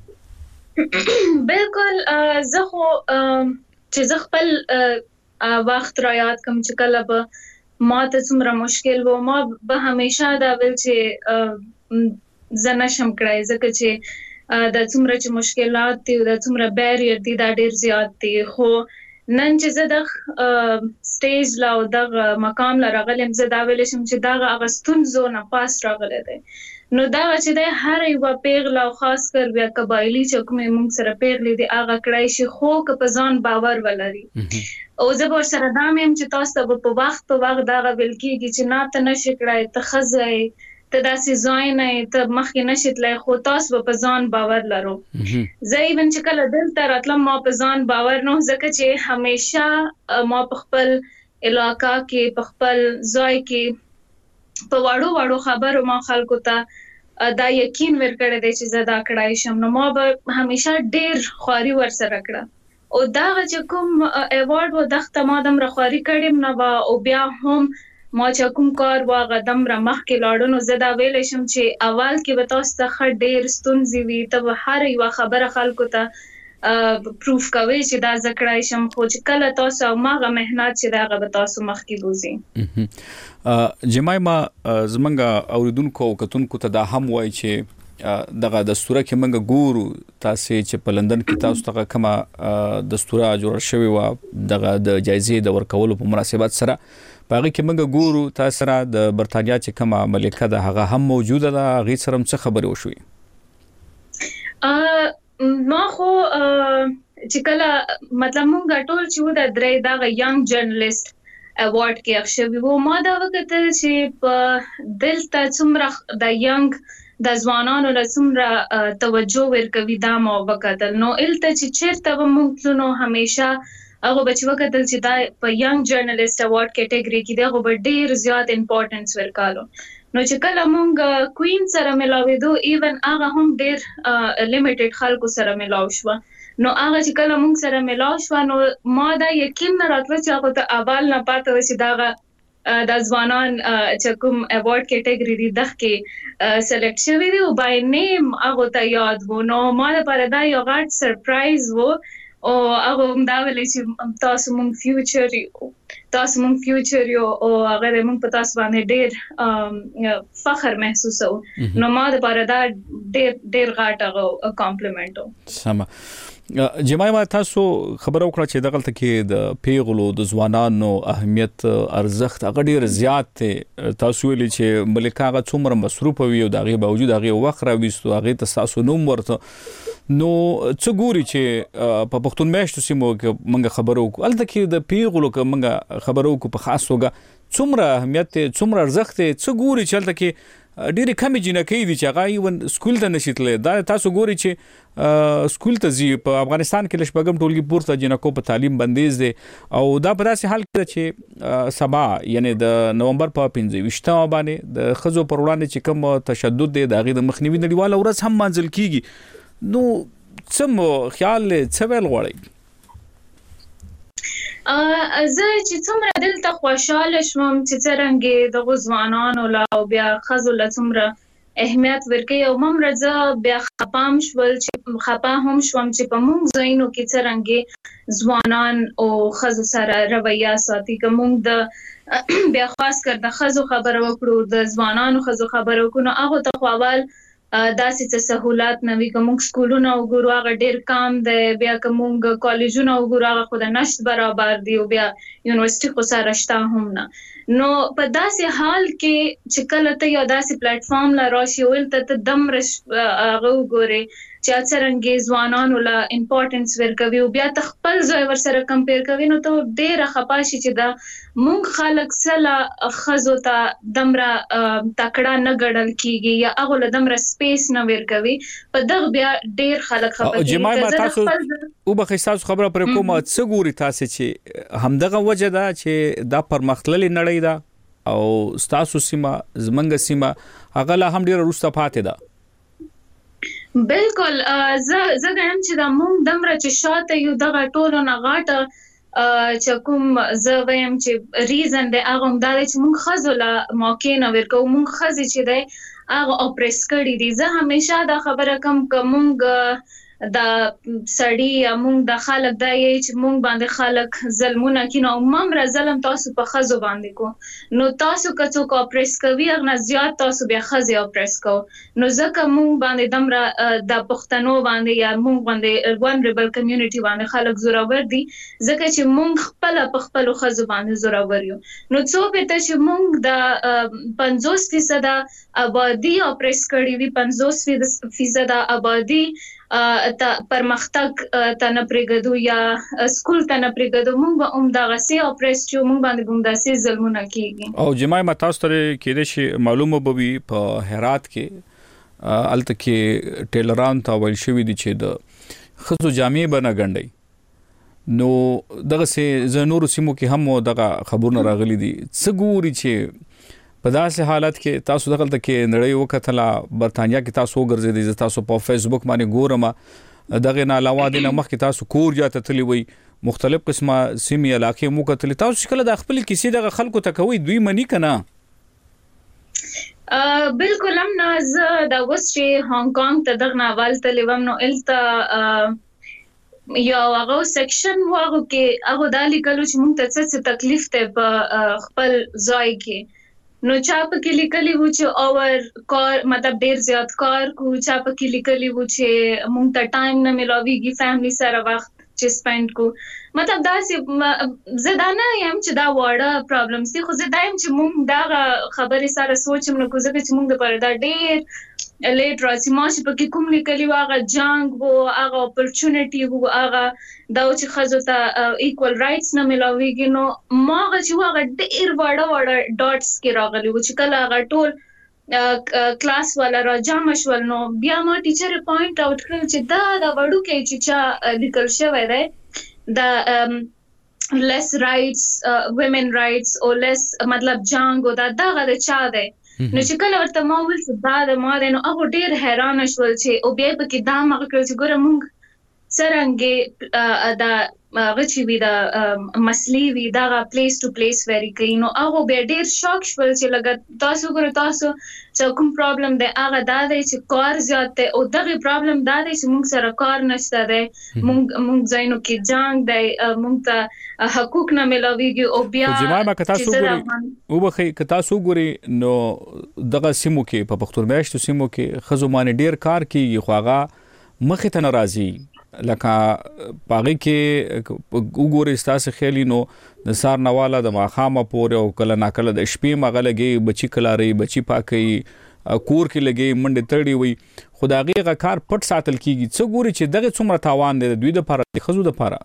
بالکل زه خو چې زه خپل وخت را یاد کوم چې کله به ما ته څومره مشکل و ما به همیشه دا ویل چې زه نشم کړای ځکه چې دا څومره چې مشکلات دي دا څومره بیریر دي دا ډیر زیات دي خو نن چې زه د سټیج لا او د مقام لا راغلم زه دا ویل شم چې دا غستون زونه پاس راغله ده نو دا چې د هر یو پیغله او خاص کر بیا قبایلی چې کومه موږ سره پیغلې دي هغه کړای شي خو که په ځان باور ولري او زه به سره دا مې چې تاسو ته په وخت په وخت دا غوښل کیږي چې نه ته نشي کړای ته خزای ته داسې ځای نه ته مخکې نشي تلای خو تاسو په ځان باور لرو زه ایون چې کله دلته راتلم ما په ځان باور نه ځکه چې همیشه ما په خپل علاقہ کې په خپل ځای کې په واړو واړو خبرو ما خلکو ته دا یقین ورکړی دی چې زه دا کړای شم نو ما به همیشه ډیر خواري ورسره کړه او دا چې کوم ایوارډ و دغه ما دم رخواري کړم نو او بیا هم ما چې کوم کار واغه دم را مخ کې لاړو نو زه دا ویل شم چې اول کې به تاسو ته ډیر ستونزې وي ته هر یو خبره خلکو ته پروف کوي چې دا ذکرای شم خو چې کله تاسو ماغه مهنت چې دا غو تاسو مخ کې بوزي جمایما زمنګ اوریدونکو کتونکو ته دا هم وای چې دغه دستوره کې منګه ګورو تاسو چې په لندن کې تاسو ته کومه دستوره جوړ شوی و دغه د جایزې د ورکولو په مناسبت سره باغې کې منګه ګورو تاسو سره د برتانیا چې کومه ملکه ده هغه هم موجوده ده غي سره څه خبرې وشوي ما خو چې کله مطلب مونږ ټول چې و د درې دا ینګ جرنالست ایوارډ کې اخشوي وو ما دا وکړه چې په دلته څومره د ینګ د ځوانانو له څومره توجه ورکوي دا ما وکړل نو الته چې چیرته مونږ نو همیشه هغه بچ وکړل چې دا په ینګ جرنالست ایوارډ کټګوري کې دا غو ډیر زیات امپورټنس ورکالو نو چې کله مونږ کوین سره ملاوېدو ایون هغه هم ډیر لیمیټډ خلکو سره ملاو شو نو هغه چې کله مونږ سره ملاو شو نو ما دا یقین نه راتله چې هغه ته اول نه پاتې و چې دا د ځوانان چې کوم ایوارډ کټګوري دی دغه کې سلیکټ شوی دی او بای نیم هغه ته یاد وو نو ما لپاره دا یو غټ سرپرایز وو او هغه هم دا ویلې چې تاسو مونږ فیوچر تاسو مونږ فیوچر یو او هغه مونږ په تاسو باندې ډېر فخر محسوسو نو ما د لپاره دا ډېر ډېر غاټه هغه کمپلیمنټو سم جمعي ما تاسو خبرو کړه چې دغه کې د پیغلو د ځوانانو اهمیت ارزښت هغه ډیر زیات تاسو ویلي چې ملکه هغه څومره مصروف وي او دغه باوجود هغه وخت راويستو هغه تاسو نوم ورته نو څو ګوري چې په پښتون میاشتو سیمو کې منګه خبرو الته کې د پیغلو کې منګه خبرو کو په خاص توګه څومره اهمیت څومره ارزښت څو ګوري چې الته کې ډېری کمی جنکې دي چې هغه ون سکول ته نشیتله دا تاسو ګوري چې سکول ته زی په افغانستان کې لشبګم ټولګي پورته جنکو په تعلیم بندیز دي او دا په داسې حال کې چې سبا یعنی د نومبر په پنځه ویشتمه باندې د خزو پر وړاندې چې کوم تشدد دی د غي د مخنیوي نړیواله ورځ هم منځل کیږي نو سم خیال څه ویل غواړي زه چې څومره دلته خوشاله شوم چې څنګه د غوځوانانو لا او بیا خزو له څومره اهمیت ورکړي او ممره زه بیا خپام شول چې خپا هم شوم چې په مونږ زینو کې څنګه ځوانان او خزو سره رویه ساتي کوم د بیا خاص کر د خزو خبرو وکړو د ځوانانو خزو خبرو وکړو هغه ته اول داسې څه سہولت نه وي. که موږ سکولونه وګورو هغه ډېر کم دی، بیا که موږ کالجونه وګورو هغه خو د نشت برابر دي، او بیا یونیورسټي خو سره شته هم نه. نو په داسې حال کې چې کله ته یو داسې پلیټفارم لا راشي او هلته ته دومره هغه وګورې چې څرنګه ځوانانو له امپورټنس ورکوي او بیا ته خپل ځای ورسره کمپیر کوي، نو ته ډېره خفه شي چې دا موږ خلک څه له ښځو ته دومره تکړه نه ګڼل کېږي یا هغو له دومره سپیس نه ورکوي. په دغه بیا ډېر خلک خفه کېږي. جمایمه تاسو وبخښئ ستاسو خبره پرې کومه، څه ګوري تاسې چې همدغه وجه ده چې دا پرمختللې نړۍ ده او ستاسو سیمه زمونږ سیمه هغه لا هم ډېره وروسته پاتې ده؟ بالکل زه زه ګڼم چې دا موږ دومره چې شاته یو دغه ټولو نه غاټه چې کوم زه وایم چې ریزن دی هغه همدا دی چې موږ ښځو له موقع نه ورکوو. موږ ښځې چې دی هغه اپریس کړي دي. زه همیشه دا خبره کوم که موږ دا سړی یا موږ د خلک دا یې چې موږ باندې خلک ظلمونه کوي، نو عموماً ظلم تاسو په ښځو باندې کو، نو تاسو که څوک اپریس کوي هغه نه زیات تاسو بیا ښځې اپریس کوو. نو ځکه موږ باندې دومره د پښتنو باندې یا موږ باندې ونربل کمیونټي باندې خلک زورور دي، ځکه چې موږ خپله په خپلو ښځو باندې زورور یو. نو څو بېرته چې موږ د پنځوس فیصده آبادي اپریس کړي وي، پنځوس فیصده آبادي پرمختګ ته نه پرېږدو یا سکول ته نه پرېږدو، موږ به همدغسې اپریس چې موږ باندې به همداسې ظلمونه کېږي. او جمایمه تاسو ته کېدای شي معلومه به وي په هرات کې هلته کې ټیلرانو ته ویل شوي دي چې د ښځو جامې به نه ګنډئ. نو دغسې زه نورو سیمو کې هم دغه خبرونه راغلي دي. څه ګوري چې په داسې حالت کې تاسو دغلته کې نړۍ وکتله، برطانیه کې تاسو وګرځېدئ، زه تاسو په فیسبوک باندې ګورم، دغه نه علاوه د نه مخکې تاسو کور جاته تللی وئ، مختلف قسمه سیمې علاقې مو کتلې. تاسو چې کله د خپلې کیسې دغه خلکو ته کوئ دوی مني که نه؟ بالکل هم نه. زه دا اوس چې هانګ کانګ ته دغه نه اول تللی وم، نو هلته یو هغه سیکشن و، هغو کې هغو دا لیکلو چې موږ ته څه څه تکلیف دی په خپل ځای کې. نو چا پکې لیکلي وو چې اور کار مطلب ډېر زیات کار کو، چا پکې لیکلي وو چې موږ ته ټایم نه ملاویږي فیملی سره وخت چې سپینډ کو. مطلب داسې زه دا نه یم چې دا واړه پرابلمز دي، خو زه دا یم چې موږ دغه خبرې سره سوچ هم نه کوو، ځکه چې موږ دپاره دا ډېر لیټ راسي. ما چې پکې کوم لیکلي وو هغه جنګ وو، هغه اپرچونټي وو، هغه دا و چې ښځو ته ایکول رایټس نه ملاویږي. نو ما هغه چې وو هغه ډېر واړه واړه ډاټس کې راغلي وو چې کله هغه ټول کلاس والا را جمع شول، نو بیا ما ټیچر پوینټ آوټ کړل چې دا د وړوکی چې چا لیکل شوی دی د لیس رایټس ویمن رایټس او لیس مطلب جنګ او دا دغه د چا دی. نو چې کله ورته ما وویل چې دا د ما دی، نو هغو ډېر حیرانه شول چې او بیا یې پکې دا مغه کړل چې ګوره موږ څرنګې دا هغه چې وي دا مسلې وي دغه پلیس ټو پلیس ویری کوي. نو هغو بیا ډېر شاک شول چې لږه تاسو ګوره تاسو چې کوم پرابلم دی هغه دا دی چې کار زیات دی، او دغې پرابلم دا دی چې موږ سره کار نشته دی، موږ ځایونو کې جنګ دی، موږ ته حقوق نه ملاویږي. او بیا جمایمه که تاسو وګورئ وبخئ که تاسو وګورئ نو دغه سیمو کې په پښتون میاشتو سیمو کې ښځو باندې ډېر کار کېږي، خو هغه مخې ته نه راځي. لکه په هغې کې وګورئ ستاسې خیالي نو د سهار نه واله د ماښامه پورې او کله ناکله د شپې هم هغه لګوي، بچي کلاروي، بچي پاکوي، کور کې لګوي، منډې تړي وي، خو د هغې هغه کار پټ ساتل کېږي. څه ګوري چې دغې څومره تاوان دی د دوی دپاره د ښځو دپاره؟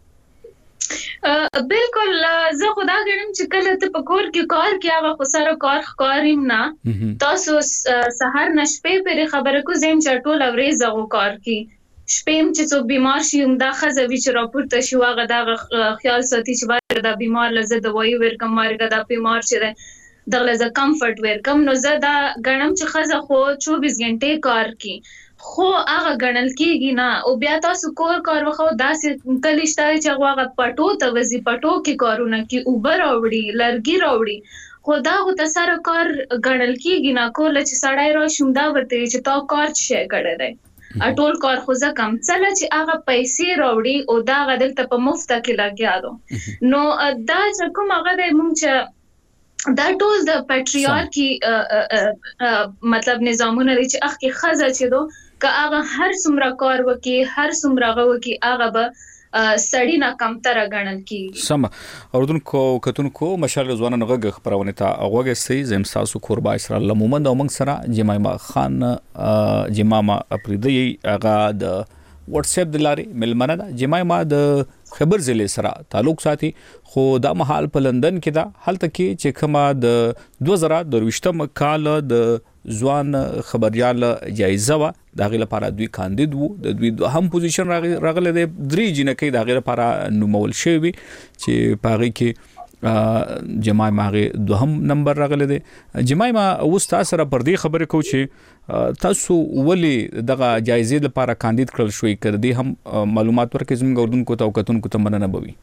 بالکل زه خو دا ګڼم چې کله ته په کور کې کار کې هغه خو سره کار ښکاري هم نه. تاسو سهار نه شپې پورې خبره کو زه یم چې ټوله ورځ هغو کار کوي، شپې هم چې څوک بیمار شي همدا ښځه وي چې راپورته شي، هغه دغه خیال ساتي چې باید دا بیمار له زه دوایي ورکړم، مارګه دا بیمار چې دی دغه له زه کمفرټ ورکړم. نو زه دا ګڼم چې ښځه خو چوبیس غنټې کار کوي، خو هغه ګڼل کېږي نه. او بیا تاسو کور کار وخو داسې کلي شته چې هغه هغه پټو ته وځي، پټو کې کارونه کوي، اوبه راوړي، لرګي راوړي، خو دا خو ته سره کار ګڼل کېږي نه. کله چې سړی راشي همدا ورته وي چې تا کار څه شی کړی دی، ټول کار خو زه کم څله چې هغه پیسې راوړي او دا هغه دلته په مفته کې لګیا دو. نو دا چې کوم هغه دی موږ چې دا ټول د پټریارکی مطلب نظامونه دي چې اخ کې خزه چې دو که هغه هر څومره کار وکي هر څومره غو وکي هغه به سړی نه کمتر غنل کی. سم اوردونکو کتونکو مشال ځوانانو غږ خبرونه ته هغه سي زم تاسو قربا اسرائیل مومند او موږ سره جمایما خان جماما اپریدي هغه د واتس اپ د لاري ملمنه ده. جمایما د خبر ضلع سره تعلق ساتي خو د محل په لندن کې ده حالت کې چې کما د دوه زره درويشتم کال د ځوان خبريال جایزه وا د غیله لپاره دوی کاندید وو د دوی هم پوزیشن راغله د درې جنکې د غیله لپاره نومول شوی چې پاغي کې جمای ماغه دوهم نمبر راغله دي. جمای ما اوس تاسو سره پر دې خبره کو چې تاسو ولی دغه جایزې لپاره کاندید کړل شوې کړ دي هم معلومات ورکې زموږ اردن کو ته وکتون کو ته مننه بوي.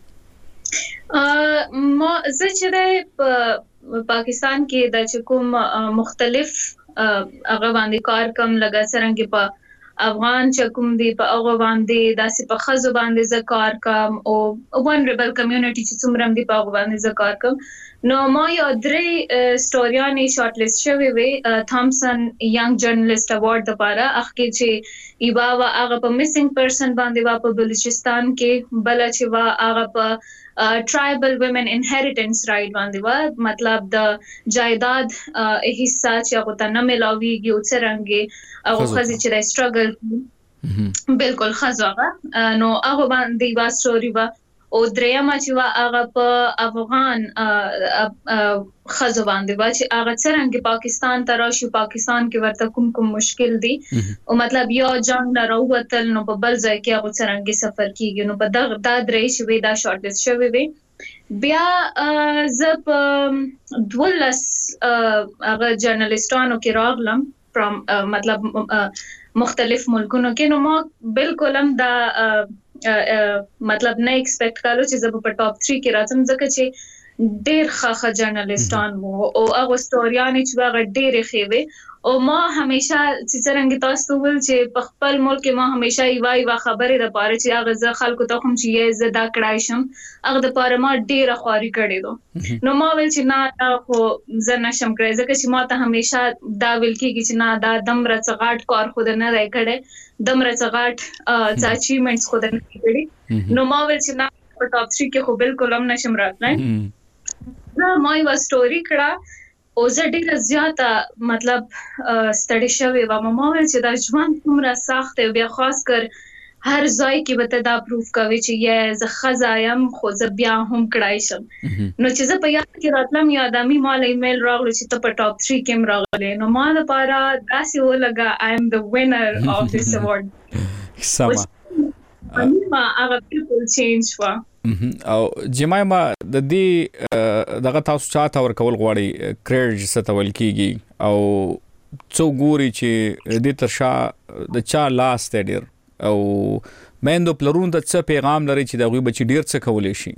ما زه چې په پاکستان کې د کوم مختلف هغه باندې کار کم لګا سرنګ په افغان چې کوم دی په هغه باندې داسې په خزو باندې زکار کم او ونربل کمیونټي چې څومره دی په هغه باندې زکار کم نو ما یو درې سټوریانې شارټ لیست شوی وي تامسن ینګ جرنالست اوارډ لپاره اخکې چې ایوا وا هغه په میسنګ پرسن باندې وا په بلوچستان کې بل چې وا هغه په tribal women inheritance right باندې وا مطلب د جایداد حصہ چې هغه ته نه ملاويږي او څنګه هغه خزي چې سټرګل بالکل خزوغه نو هغه باندې وا ستوري وا او درېما چې وا هغه په افغان خزو باندې وا چې هغه څنګه پاکستان ته راشي پاکستان کې ورته کوم کوم مشکل دي او مطلب یو جنگ نه راوتل نو په بل ځای کې هغه څنګه سفر کیږي نو په دغه د درې شوي دا شارټ لیست شوی وي. بیا زب دولس هغه جرنالستانو کې راغلم فرام مطلب مختلف ملکونو کې نو ما بالکل هم دا مطلب نه ایکسپیکټ کالو چې زب په ټاپ تھری کې راځم ځکه چې ډېر ښه جرنالستان وو او هغه ستوریانې چې هغه ډېرې ښې وې او ما همیشه چې څنګه تاسو ول چې په خپل ملک ما همیشه یو یو خبرې د پاره چې هغه ځ خلکو ته کوم چې یې زدا کړای شم هغه د پاره ما ډېر خواري کړې دو نو ما ول چې نه خو زه نشم کړای ځکه چې ما ته همیشه دا ویل کېږي چې نه دا دم رڅغاټ کار خود نه راي کړي دم رڅغاټ څه اچیومنټس خود نه کړي نو ما ول چې نه په ټاپ تھری کې خو بالکل هم نشم راتلای نو ما یو ستوري کړه او زه ډېر زیاته مطلب ستړي شوې وم ما ویل چې دا ژوند څومره سخت دی بیا خاص کر هر ځای کې به ته دا پروف کوي چې یا زه ښځه یم خو زه بیا هم کړای شم نو چې زه په یاد کې راتلم یا د مې مال ایمیل راغلو چې ته په ټاپ تھری کې م راغلی نو ما لپاره داسې ولګه آی ام د وینر اف دس اوارډ سما ما هغه بالکل چینج شو. او جمایما د دې دغه تاسو چاته ورکول غواړي کریډ ستول کیږي او څو ګوري چې د ترشا د چا لاس ته ډیر او مېندو پلرون د څه پیغام لري چې دغه بچی ډیر څه کولای شي.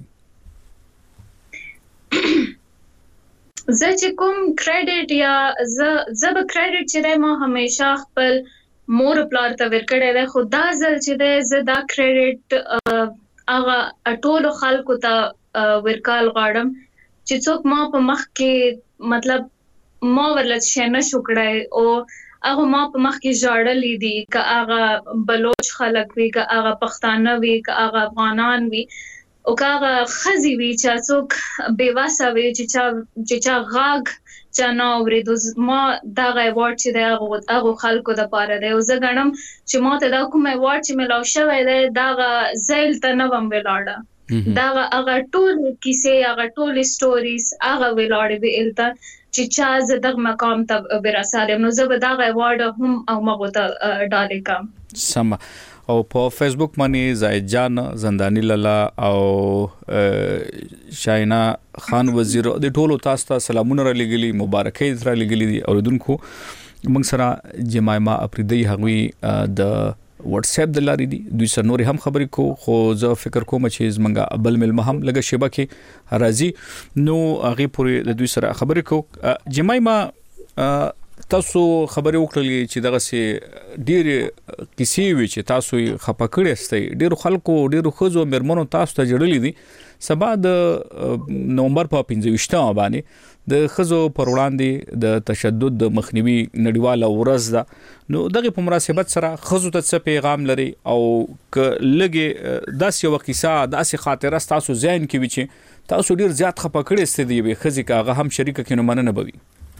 زه چې کوم کریډټ یا ز زب کریډټ چې ما همیشه خپل مور پلار ته ورکړی دی خو دا ځل چې دی زه دا کریډټ هغه ټولو خلکو ته ورکال غواړم چې څوک ما په مخ کې مطلب ما ورله شي نه شو کړای او هغه ما په مخ کې ژړلې دي که هغه بلوچ خلک وي که هغه پښتانه وي که هغه افغانان وي او که هغه ښځې وي چې څوک بېوسه وي چې چا چې چا غږ چا نه اورېدو ما دغه ایوارډ چې دی هغو خلکو دپاره دی او زه ګڼم چې ما ته دا کوم ایوارډ چې میلاو شوی دی دغه ځایل ته نه وم ولاړه دغه هغه ټولې کیسې هغه ټولې سټوریز هغه ولاړې وې هلته چې چا زه دغه مقام ته ورسالم نو زه به دغه ایوارډ هم او مغو ته ډالې کړم. سمه او په فیسبوک باندې زاید جان زندانی لالا او شاینا خان وزیر د ټولو تاسو ته سلامونه را لګلی مبارکۍ را لګلی دي اوریدونکو موږ سره جمایما اپریدي هغوی د واتس اپ د لارې دي دوی سره نور هم خبرې کو خو زه فکر کوم چې زمونږ بل ملمه هم لګه شیبه کې راځي نو هغه پورې د دوی سره خبرې کو. جمایما تاسو خبرې وکړلې چې دغه سي ډېر کیسې وی چې تاسو خپه کړې استئ ډېر خلکو ډېر خزو مرمنو تاسو ته جوړلې دي سبا د نومبر په پنځه ویشتمه باندې د خزو پر وړاندې د تشدد د مخنیوي نړیواله ورځ ده نو دغه په مناسبت سره خزو ته څه پیغام لري او ک لګي داسې یو کیسه داسې خاطره تاسو ذهن کې وي چې تاسو ډیر زیات خپه کړی ستې دی به خزي کاغه هم شریک کینو مننه بوي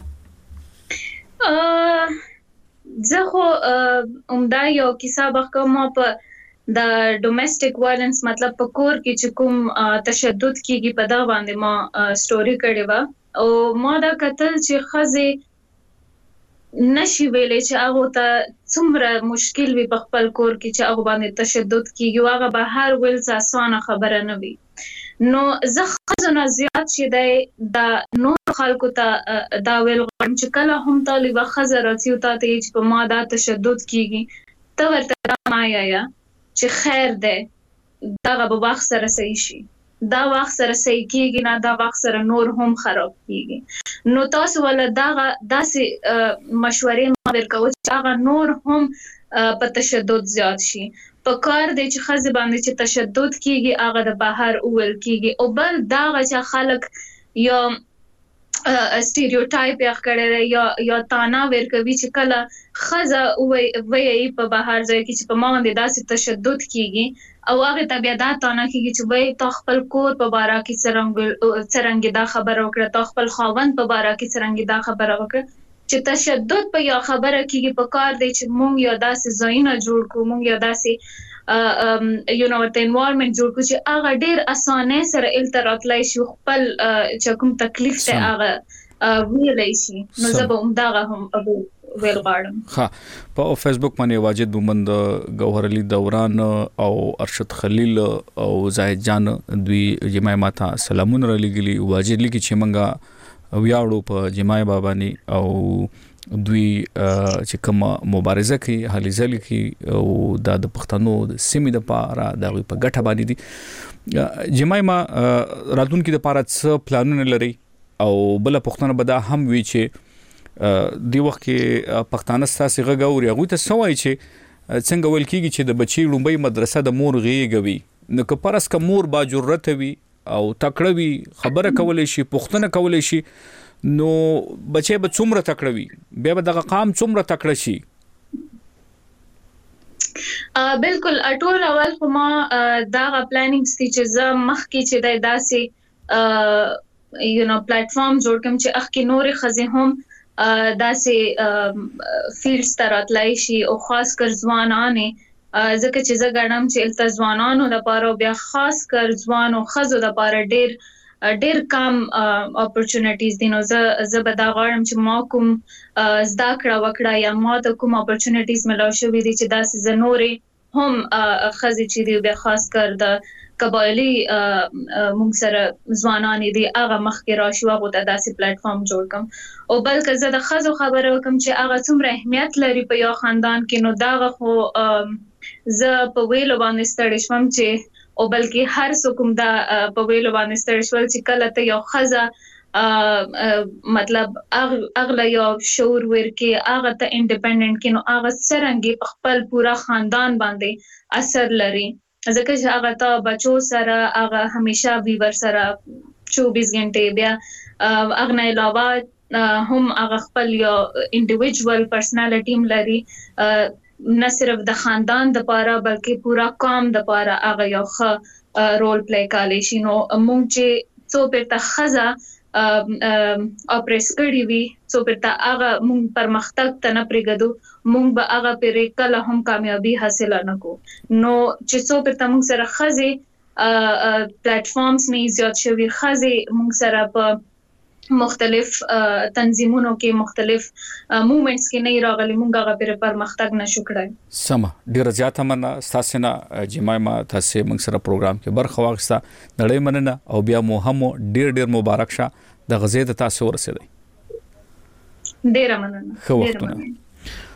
زه خو عمده یو کیسه بخوم په د ډومېسټک وایلنس مطلب په کور کې چې کوم تشدد کیږي په دا باندې ما سټوري کړې و او ما دا کتل چې خزي نشي ویلې چې هغه ته څومره مشکل وي په خپل کور کې چې هغه باندې تشدد کیږي هغه به هر ویل ځاسانه خبره نه وي نو زه خزونه زیات شي د نور خلکو ته دا ویل غواړم چې کله هم طالبه خزه راځي او ته چې په ما دا تشدد کیږي ته ورته ما یا چې خیر ده دغه به وخت سره صحیح شي دا وخت سره صحیح کیږي نه دا وخت سره نور هم خراب کیږي نو تاسو ول دغه داسې مشورې ما ورکوي چې هغه نور هم په تشدد زیات شي په کار دی چې خزه باندې چې تشدد کیږي هغه د بهر اول کیږي او بل دغه چې خلک یا سټیریوټایپ یې کړی یا یا تانا ورکوي چې کله خزه وای وای په بهر ځای کې چې په ما باندې داسې تشدد کیږي او هغه طبيعه دا تانا کیږي چې وای تا خپل کور په بارا کې څرنګ څرنګ دا خبره وکړه تا خپل خاوند په بارا کې څرنګ دا خبره وکړه چې تشدد په یا خبره کیږي په کار دی چې مونږ یا داسې ځایونه جوړ کړو مونږ یا داسې یو نو ورته انوایرنمنت جوړ کړو چې هغه ډیر اسانه سره التراتلای شي خپل چې کوم تکلیف ته هغه ویلای شي نو زه به همدغه هم ویل غواړم. ها په فیسبوک باندې واجد مومند گوهر علي دوران او ارشد خلیل او زاهد جان دوی جماعه ماته سلامونه را لګلی واجد لیکي چې منګه ویاړو په جماعه بابا ني او دوی چې کوم مبارزه کوي حالي ځل کې او د پښتنو د سیمې د پاره د په ګټه باندې دي جماعه ما راتون کې د پاره څه پلانونه لري او بل پښتنه بدا هم وی چې دی وخت کې پښتانه ستاسو غږوري هغه ته سوای چې څنګه ول کیږي چې د بچي لومبي مدرسه د مور غيږوي نو که پرس ک مور با جرأت وي او تکړه وي خبره کولای شي پښتنه کولای شي نو بچي به څومره تکړه وي به دغه قام څومره تکړه شي ا بالکل اټول اول خو ما دا پلانینګ چې زه مخ کې چې د داسې یو نو پلیټ فارم جوړ کوم چې اخ کې نور خزه هم داسې فیلډز تراتلای شي او خاص کر ځوانانه ځکه چې زه ګڼم چې الته ځوانانو د پاره بیا خاص کر ځوانو خزو د پاره ډیر ډیر کم اپورچونټیز دي نو زه زه به دا غواړم چې ما کوم زده کړه وکړه یا ما ته کوم اپورچونټیز ملو شوې دي چې داسې زنوري هم خزي چې دی بیا خاص کر د قبایلی مونږ سره ځوانان دي هغه مخکې راشي هغه ته داسې پلیټ فارم جوړ کوم او بلکې زه د خزو خبره وکم چې هغه څومره اهمیت لري په یو خاندان کې نو دا خو زه په ویلو باندې ستړي شوم چې او بلکې هر څوک دا په ویلو باندې ستړي شول چې کله ته یو خزه مطلب اغله یو شعور ورکی هغه ته انډیپندنت کې نو هغه څرنګه په خپل پورا خاندان باندې اثر لري ځکه چې هغه ته بچو سره هغه همیشه ویور سره چوبیس غنټه بیا هغه نه علاوه هم هغه خپل یو انډیویډوال پرسنالټی لري نه صرف د خاندان د پاره بلکې پورا قوم د پاره هغه یو ښه رول پلی کوي شي نو مونږ چې څو پرته خزه اپریس کړی وي څو پرته هغه مونږ پرمختګ ته نه پرېږدو مونږ به هغه پرې کله هم کامیابی حاصل نه کو نو چې څو پرته مونږ سره خزي پلیټ فارمز نه زیات شوی خزي مونږ سره په مختلف تنظیمونو کې مختلف موومېنټس کې نه راغلي مونږ هغه پر پرمختګ نشو کړای سم ډیر زیاته مننه تاسو نه جماعه تاسو موږ سره پروګرام کې برخه واخسته نړۍ مننه او بیا مو هم ډیر ډیر مبارک شه د غزې د تاسو ورسېدي ډیر مننه خو وختونه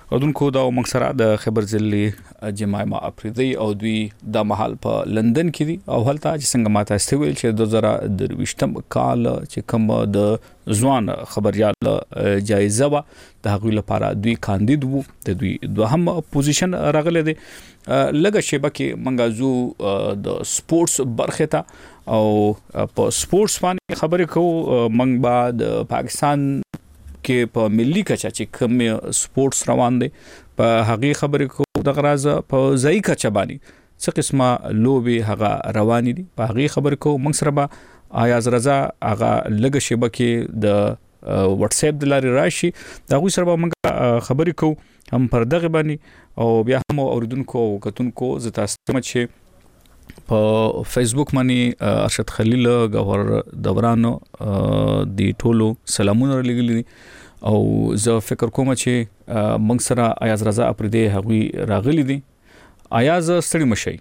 اردونکو دا مکسره د خبر ځلې جمایما افریدي او دوی د محل په لندن کې دي او هلته چې څنګه ماته استویل چې دوه زره درویشتم کال چې کوم د ځوان خبريال جایزه وا د هغوی لپاره دوی کاندید وو د دوی دوهم پوزیشن راغله دي لګه شیبه کې منګازو د سپورتس برخه ته او په سپورتس باندې خبرې کوو منګ بعد پاکستان کې په ملي کچا چې کوم سپورتس روان دي په هغه خبرې کو د غراز په ځای کچا باندې څه قسمه لوبي هغه روان دي په هغه خبرې کو موږ سره به آیاز رضا هغه لګ شبه کې د واتس اپ د لاري راشي دا غوي سره به موږ خبرې کو هم پر دغه باندې او بیا هم اوریدونکو او کتونکو زتا ستمه چې په فیسبوک باندې ارشد خلیل گوهر دوران دی ټولو سلامونه لګلی او زه فکر کوم چې موږ سره آیاز رضا اپریدي هغوی راغلی دي آیاز ستړي مشي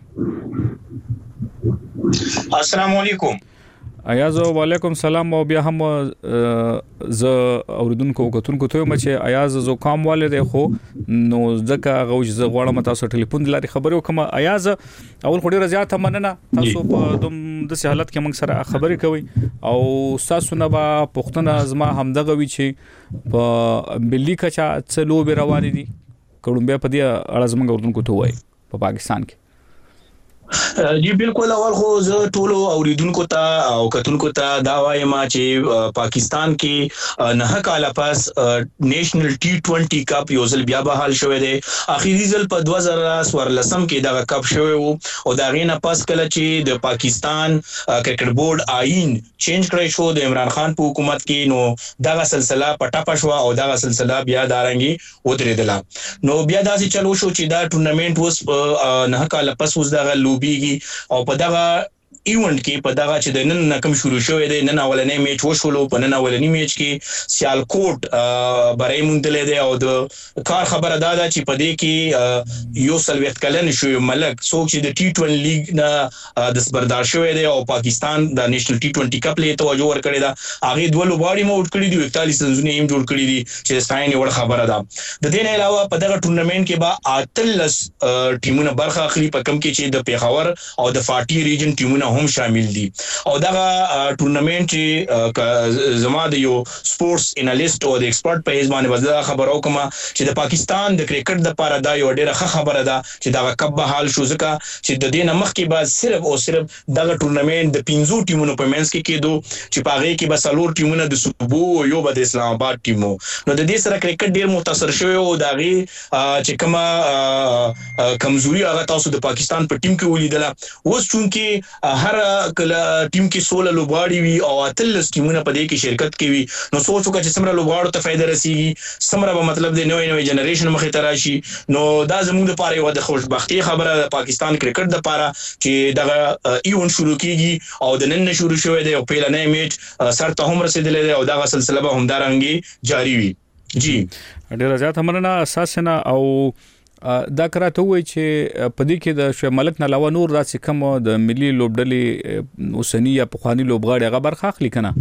السلام علیکم ایاز وعلیکم سلام او بیا هم ز اوریدونکو کتونکو ته مچ ایاز زو کام والده خو نو ځکه غوښ ز غواړم تاسو ټلیفون دلاري خبرو کوم ایاز اول خوري رضایت مننه تاسو په دوم د حالت کې موږ سره خبرې کوي او تاسو نه با پښتنه ازما همدغه وی چې په ملي کچا څلو به روان دي کډومبه په دې اړه زموږ اوریدونکو ته وای په پاکستان کې جی بالکل اول خو زه ټولو اوریدونکو ته او کتونکو ته دا وایم چې پاکستان کې نه کاله پس نېشنل ټي ټوئنټي کپ یو ځل بیا بحال شوی دی اخیری ځل په دوه زره څوارلسم کې دا کپ شوی وو او دا غینه پس کله چې د پاکستان کرکټ بورډ آئین چینج کړی شو د عمران خان په حکومت کې نو دا سلسله پټه شو او دا سلسله بیا دارنګي ودرېدله نو بیا داسې چلو شو چې دا ټورنمنت وس نه کاله پس وس دا بیږي او په دغه ایونت کې په دغه چې د نن نکم شروع شوې ده نن اولنې میچ وشولو په نن اولنې میچ کې سیالکوټ برای مونډلې ده او د کار خبره ده چې په دې کې یو سلويت کلن شو ملک څوک چې د ټي ټوئنټي لیګ نه د سبردار شوې ده او پاکستان د نېشنل ټي ټوئنټي کپ له توجه ور کړی ده هغه دوه لوباړي مو ور کړی دي اکتالیس رنونه یې جوړ کړی دي چې ستاینه ور خبره ده د دې نه علاوه په دغه ټورنمنت کې با اتلس ټیمونه برخه اخلي په کم کې چې د پیښور او د فاټي ریجن ټیمونه هم شامل دي او دغه ټورنمنت چې زما د یو سپورتس انالیست او د ایکسپرت په ځمانه وځه خبرو کوم چې د پاکستان د کرکټ د لپاره دا یو ډیره ښه خبره ده چې دغه کپ به حال شو ځکه چې د دې نمخ کې بعد صرف او صرف دغه ټورنمنت د پنځو ټیمونو په منځ کې کېدو چې پاغه کې به څلور ټیمونه د صوبو او یو به د اسلام آباد ټیمو نو د دې سره کرکټ ډیر متاثر شوی او دغه چې کومه کمزوري هغه تاسو د پاکستان په ټیم کې ولیدله اوس چونکه هر کله ټیم کې سوله لوبغاړي وي او اتلس ټیمونه په دې کې شرکت کوي نو سوچو چې څومره لوبغاړو ته فائدہ رسیږي څومره به مطلب د نوې نوې جنریشن مخې ته راشي نو دا زموږ لپاره یو د خوشبختي خبره د پاکستان کرکټ لپاره چې دغه ایون شروع کیږي او د نن شروع شوی دی او په لنې میچ سر ته هم رسیدلې دی او دغه سلسله به هم دارنګي جاری وي جی ډیر زیات مننه اساسنه او دا کراته وای چې په دې کې د شعیب ملک نه علاوه نور داسې کوم د ملي لوبډلې اوسنی یا پخوانی لوبغاړي هغه برخه اخلي کنه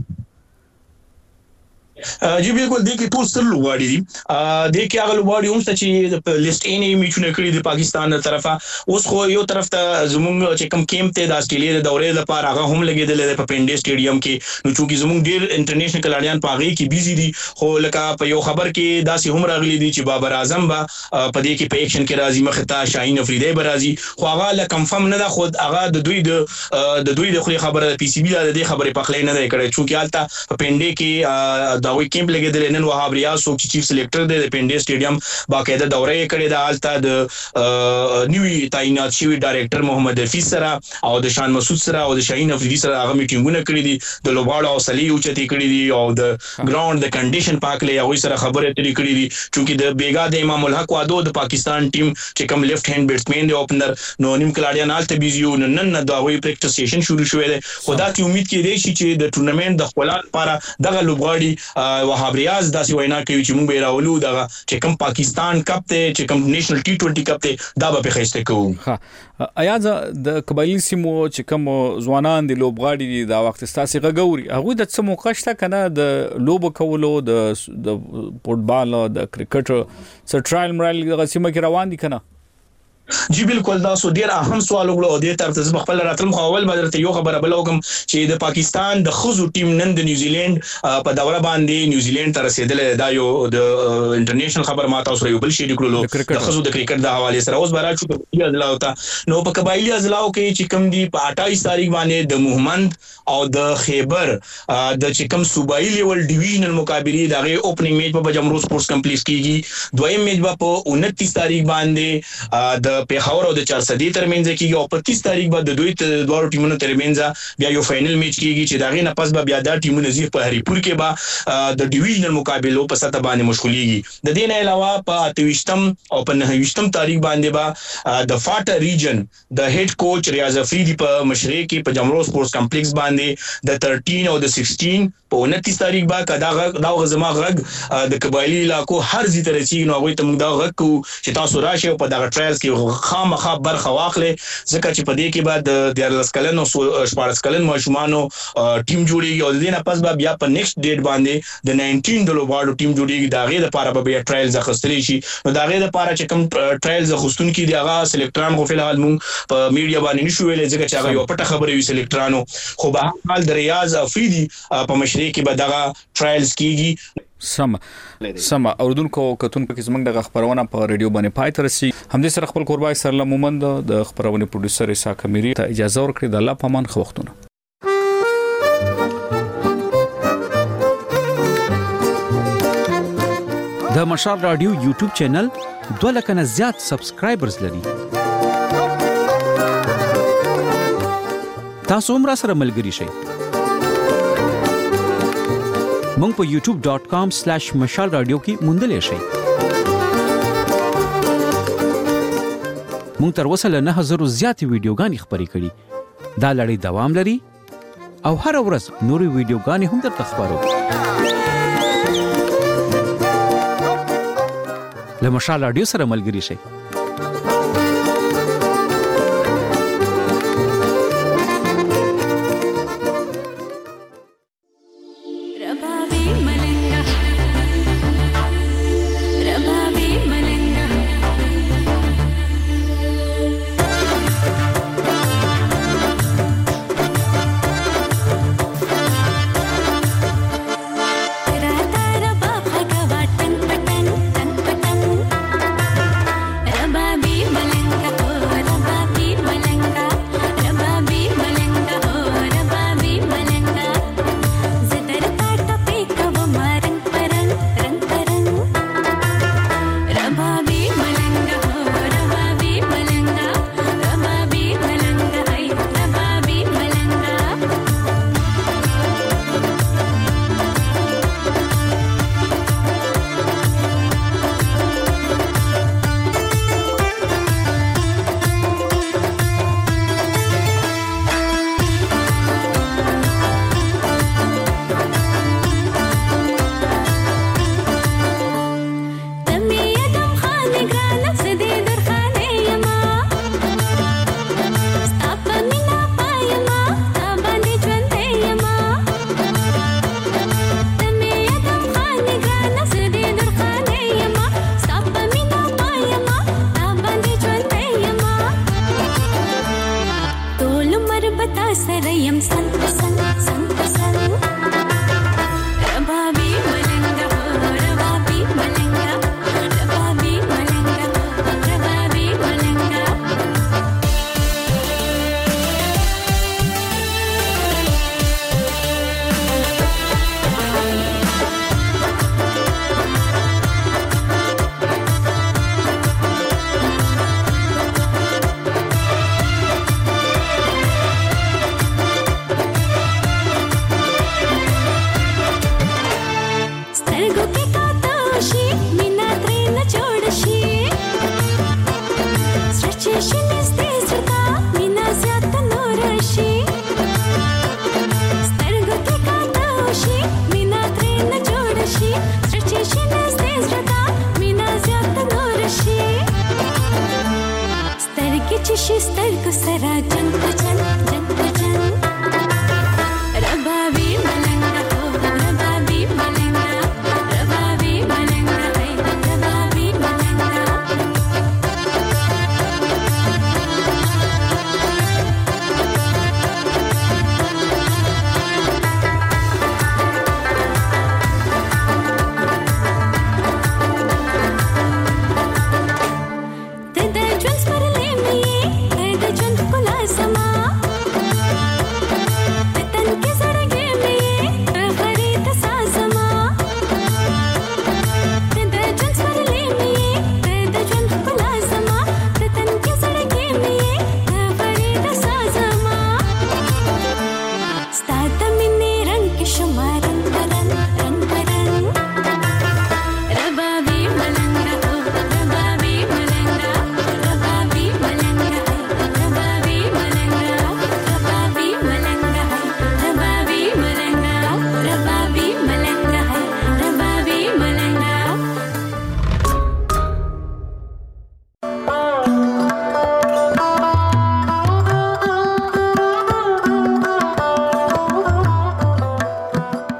جی بالکل د کې ټول ستر لوبغاړي دي د کې هغه لوبغاړي هم چې په لیست ای نه میچونه کړی د پاکستان تر طرفه اوس خو یو طرف ته زموږ چې کم کیمپ ته د استرالیا د دورې لپاره هغه هم لګیدل په پینډي سټیډیم کې نو چې زموږ ډیر انټرنیشنل کلاډیان پاغي کې بیزي دي خو لکه په یو خبر کې داسې هم راغلي دي چې بابر اعظم با په دې کې په ایکشن کې راځي مخته شاهین افریدی به راځي خو هغه لا کنفرم نه ده خو هغه د دوی د د دوی د خو خبره د پی سی بی د دې خبره په خلې نه ده کړې چې حالت په پینډي کې دا وی کیمپ لګیدل نن وهاب ریاض څوک چې چیف سلیکټر دی د پینډي سټیډیم باقاعده دورې کړې ده حالت د نیوی تعینات شوی ډایریکټر محمد حفیظ سره او د شان مسعود سره او د شاهین افریدی سره هغه میټینګونه کړې دي د لوباړو او سلی او چتي کړې دي او د ګراوند د کنډیشن پاکلې هغه سره خبرې اترې کړې دي چې د بیګا د امام الحق وادو د پاکستان ټیم چې کوم لیفت هاند بیټسمن دی اوپنر نو نیم کلاډیان الته بیزیو نن نه دا وی پریکټیس سیشن شروع شوې ده خدا ته امید کې دی چې د ټورنمنت د خپلات لپاره دغه لوبغاړي وهاب ریاض داسې وینا کوي چې موږ به راولو دغه چې کوم پاکستان کپ ته چې کوم نېشنل ټي ټوئنټي کپ ته دا به په خسته کوو. ها ایا د قبایلی سیمو چې کوم ځوانان دي لوبغاړي دي دا وخت ستاسو غووري هغه د څه موقع شته کنه د لوب کولو د د فوټبال او د کرکټ څه ټرایل مرال د سیمه کې روان دي کنه؟ جی بالکل دا سو ډیر اهم سوال وګړو او د طرف ته خپل راتلم خو اول بدرته یو خبره بلوګم چې د پاکستان د خزو ټیم نن د نیوزیلند په دوره باندې نیوزیلند ته رسیدل دا یو د انټرنیشنل خبر ماته اوس یو بل شي ډیکلو د خزو د کرکټ د حواله سره اوس برابر شو په ازلاو ته نو په قبایلی ازلاو کې چې کوم دی په اٹھائیس تاریخ باندې د محمد او د خیبر د چې کوم صوبایي لیول ډیویژنل مقابله دغه اوپننګ میچ په جمهور سپورتس کمپلیکس کیږي دویم میچ په انتیس تاریخ باندې د پیښور او د چارسدي ترمنځ کیږي او په تیس تاریخ باندې دوی ته دوه ټیمونو ترمنځ بیا یو فائنل میچ کیږي چې داغه نه پس بیا د ټیمونو زی په هریپور کې با د ډیویژنل مقابلو په سطح باندې مشغوليږي. د دې نه علاوه په اتويشتم او په نهويشتم تاریخ باندې با د فاټا ریجن د هډ کوچ ریاض افریدي په مشرۍ کې په جمهور سپورتس کمپلیکس باندې د تیرټین او د سیکسټین په انتیس تاریخ با کدا دا غزما غږ د قبایلی علاقو هر زی تر چې نو غوي ته موږ دا غږ کو چې تاسو راشي په دغه ټرایلز کې خامخا برخه واخلې ځکه چې په دې کې بعد د دیارلس کلن او شپږ کلن ماشومانو ټیم جوړیږي او د دې نه پس بیا په نیکسټ ډیټ باندې د نولس د لوبغاړو ټیم جوړیږي دا غي د لپاره به ټرایلز اخستلی شي نو دا غي د لپاره چې کوم ټرایلز اخستون کې دی هغه سلیکټران خو فلحال موږ په میډیا باندې نشو ویلې ځکه چې هغه یو پټه خبره وي سلیکټرانو خو به حال د ریاض افریدي په مشرۍ کې به دغه ټرایلز کیږي. سم سم اوردونکو کتونکو کې زمنګ د خبرونه په رادیو باندې پای تر سي هم دې سره خپل قربای سره مومند د خبرونه پروډوسر اسا کمیری ته اجازه ورکړي د الله پامان خو وختونه د مشال رادیو یوټیوب چینل دوه لک نه زیات سبسکرایبرز لري. تاسو هم را سره ملګري شئ. مونږ په یوټیوب ډاٹ کام سلیش مشال رادیو کې موندلې شئ. مونږ تر اوسه له نه هزار زیاتې ویډیوګانې خبرې کړې. دا لړۍ دوام لري او هر ورځ نورې ویډیوګانې هم درته خبرو. له مشال رادیو سره ملګري شئ.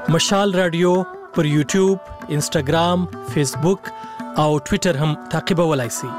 مشال رادیو پر یوټیوب، انسټاګرام، فیسبوک او ټوئیټر هم تعقیبولای شئ.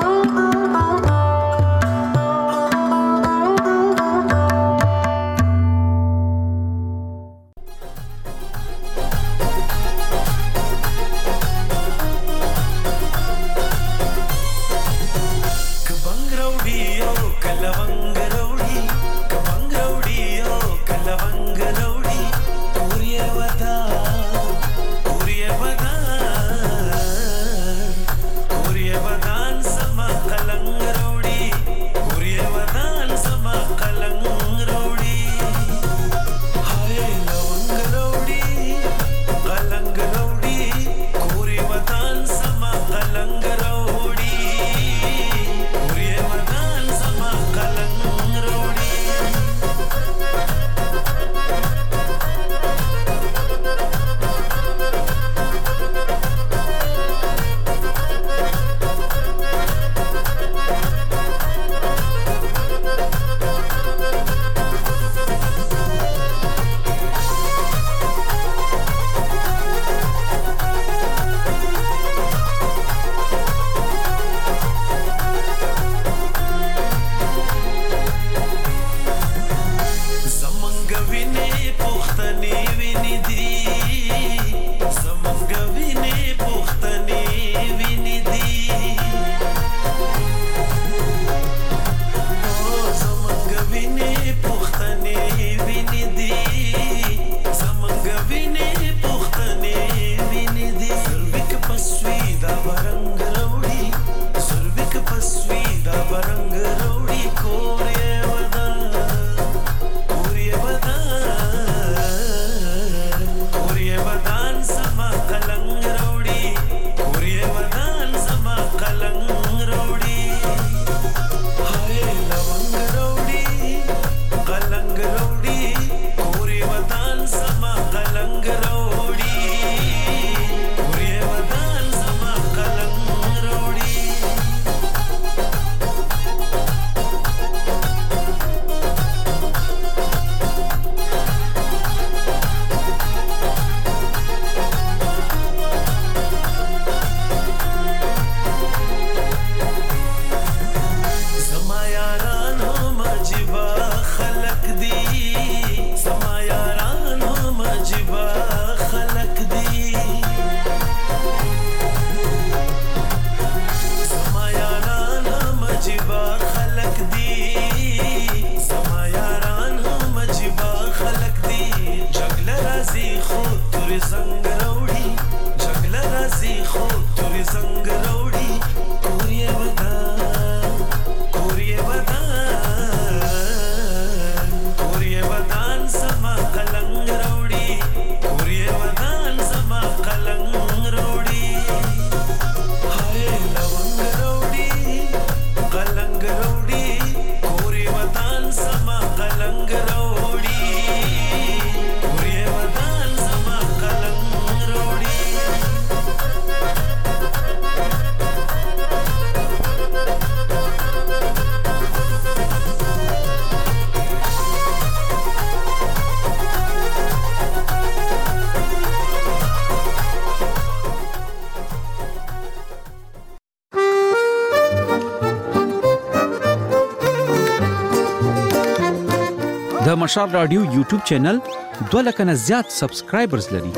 د مشال رادیو یوټیوب چینل دوه لک نه زیات سبسکرایبرز لري.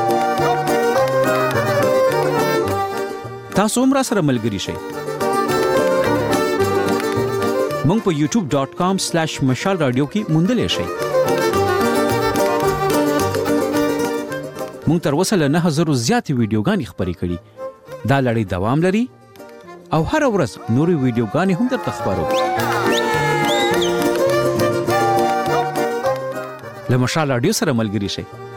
تاسو هم را سره ملګري شئ. مونږ په یوټیوب ډاٹ کام سلیش مشال رادیو کې موندلی شئ. مونږ تر اوسه له نه زره زیاتې ویډیوګانې خپرې کړي. دا لړۍ دوام لري او هر ورځ نورې ویډیوګانې هم درته خپرو. له مشال رادیو سره ملګري شئ.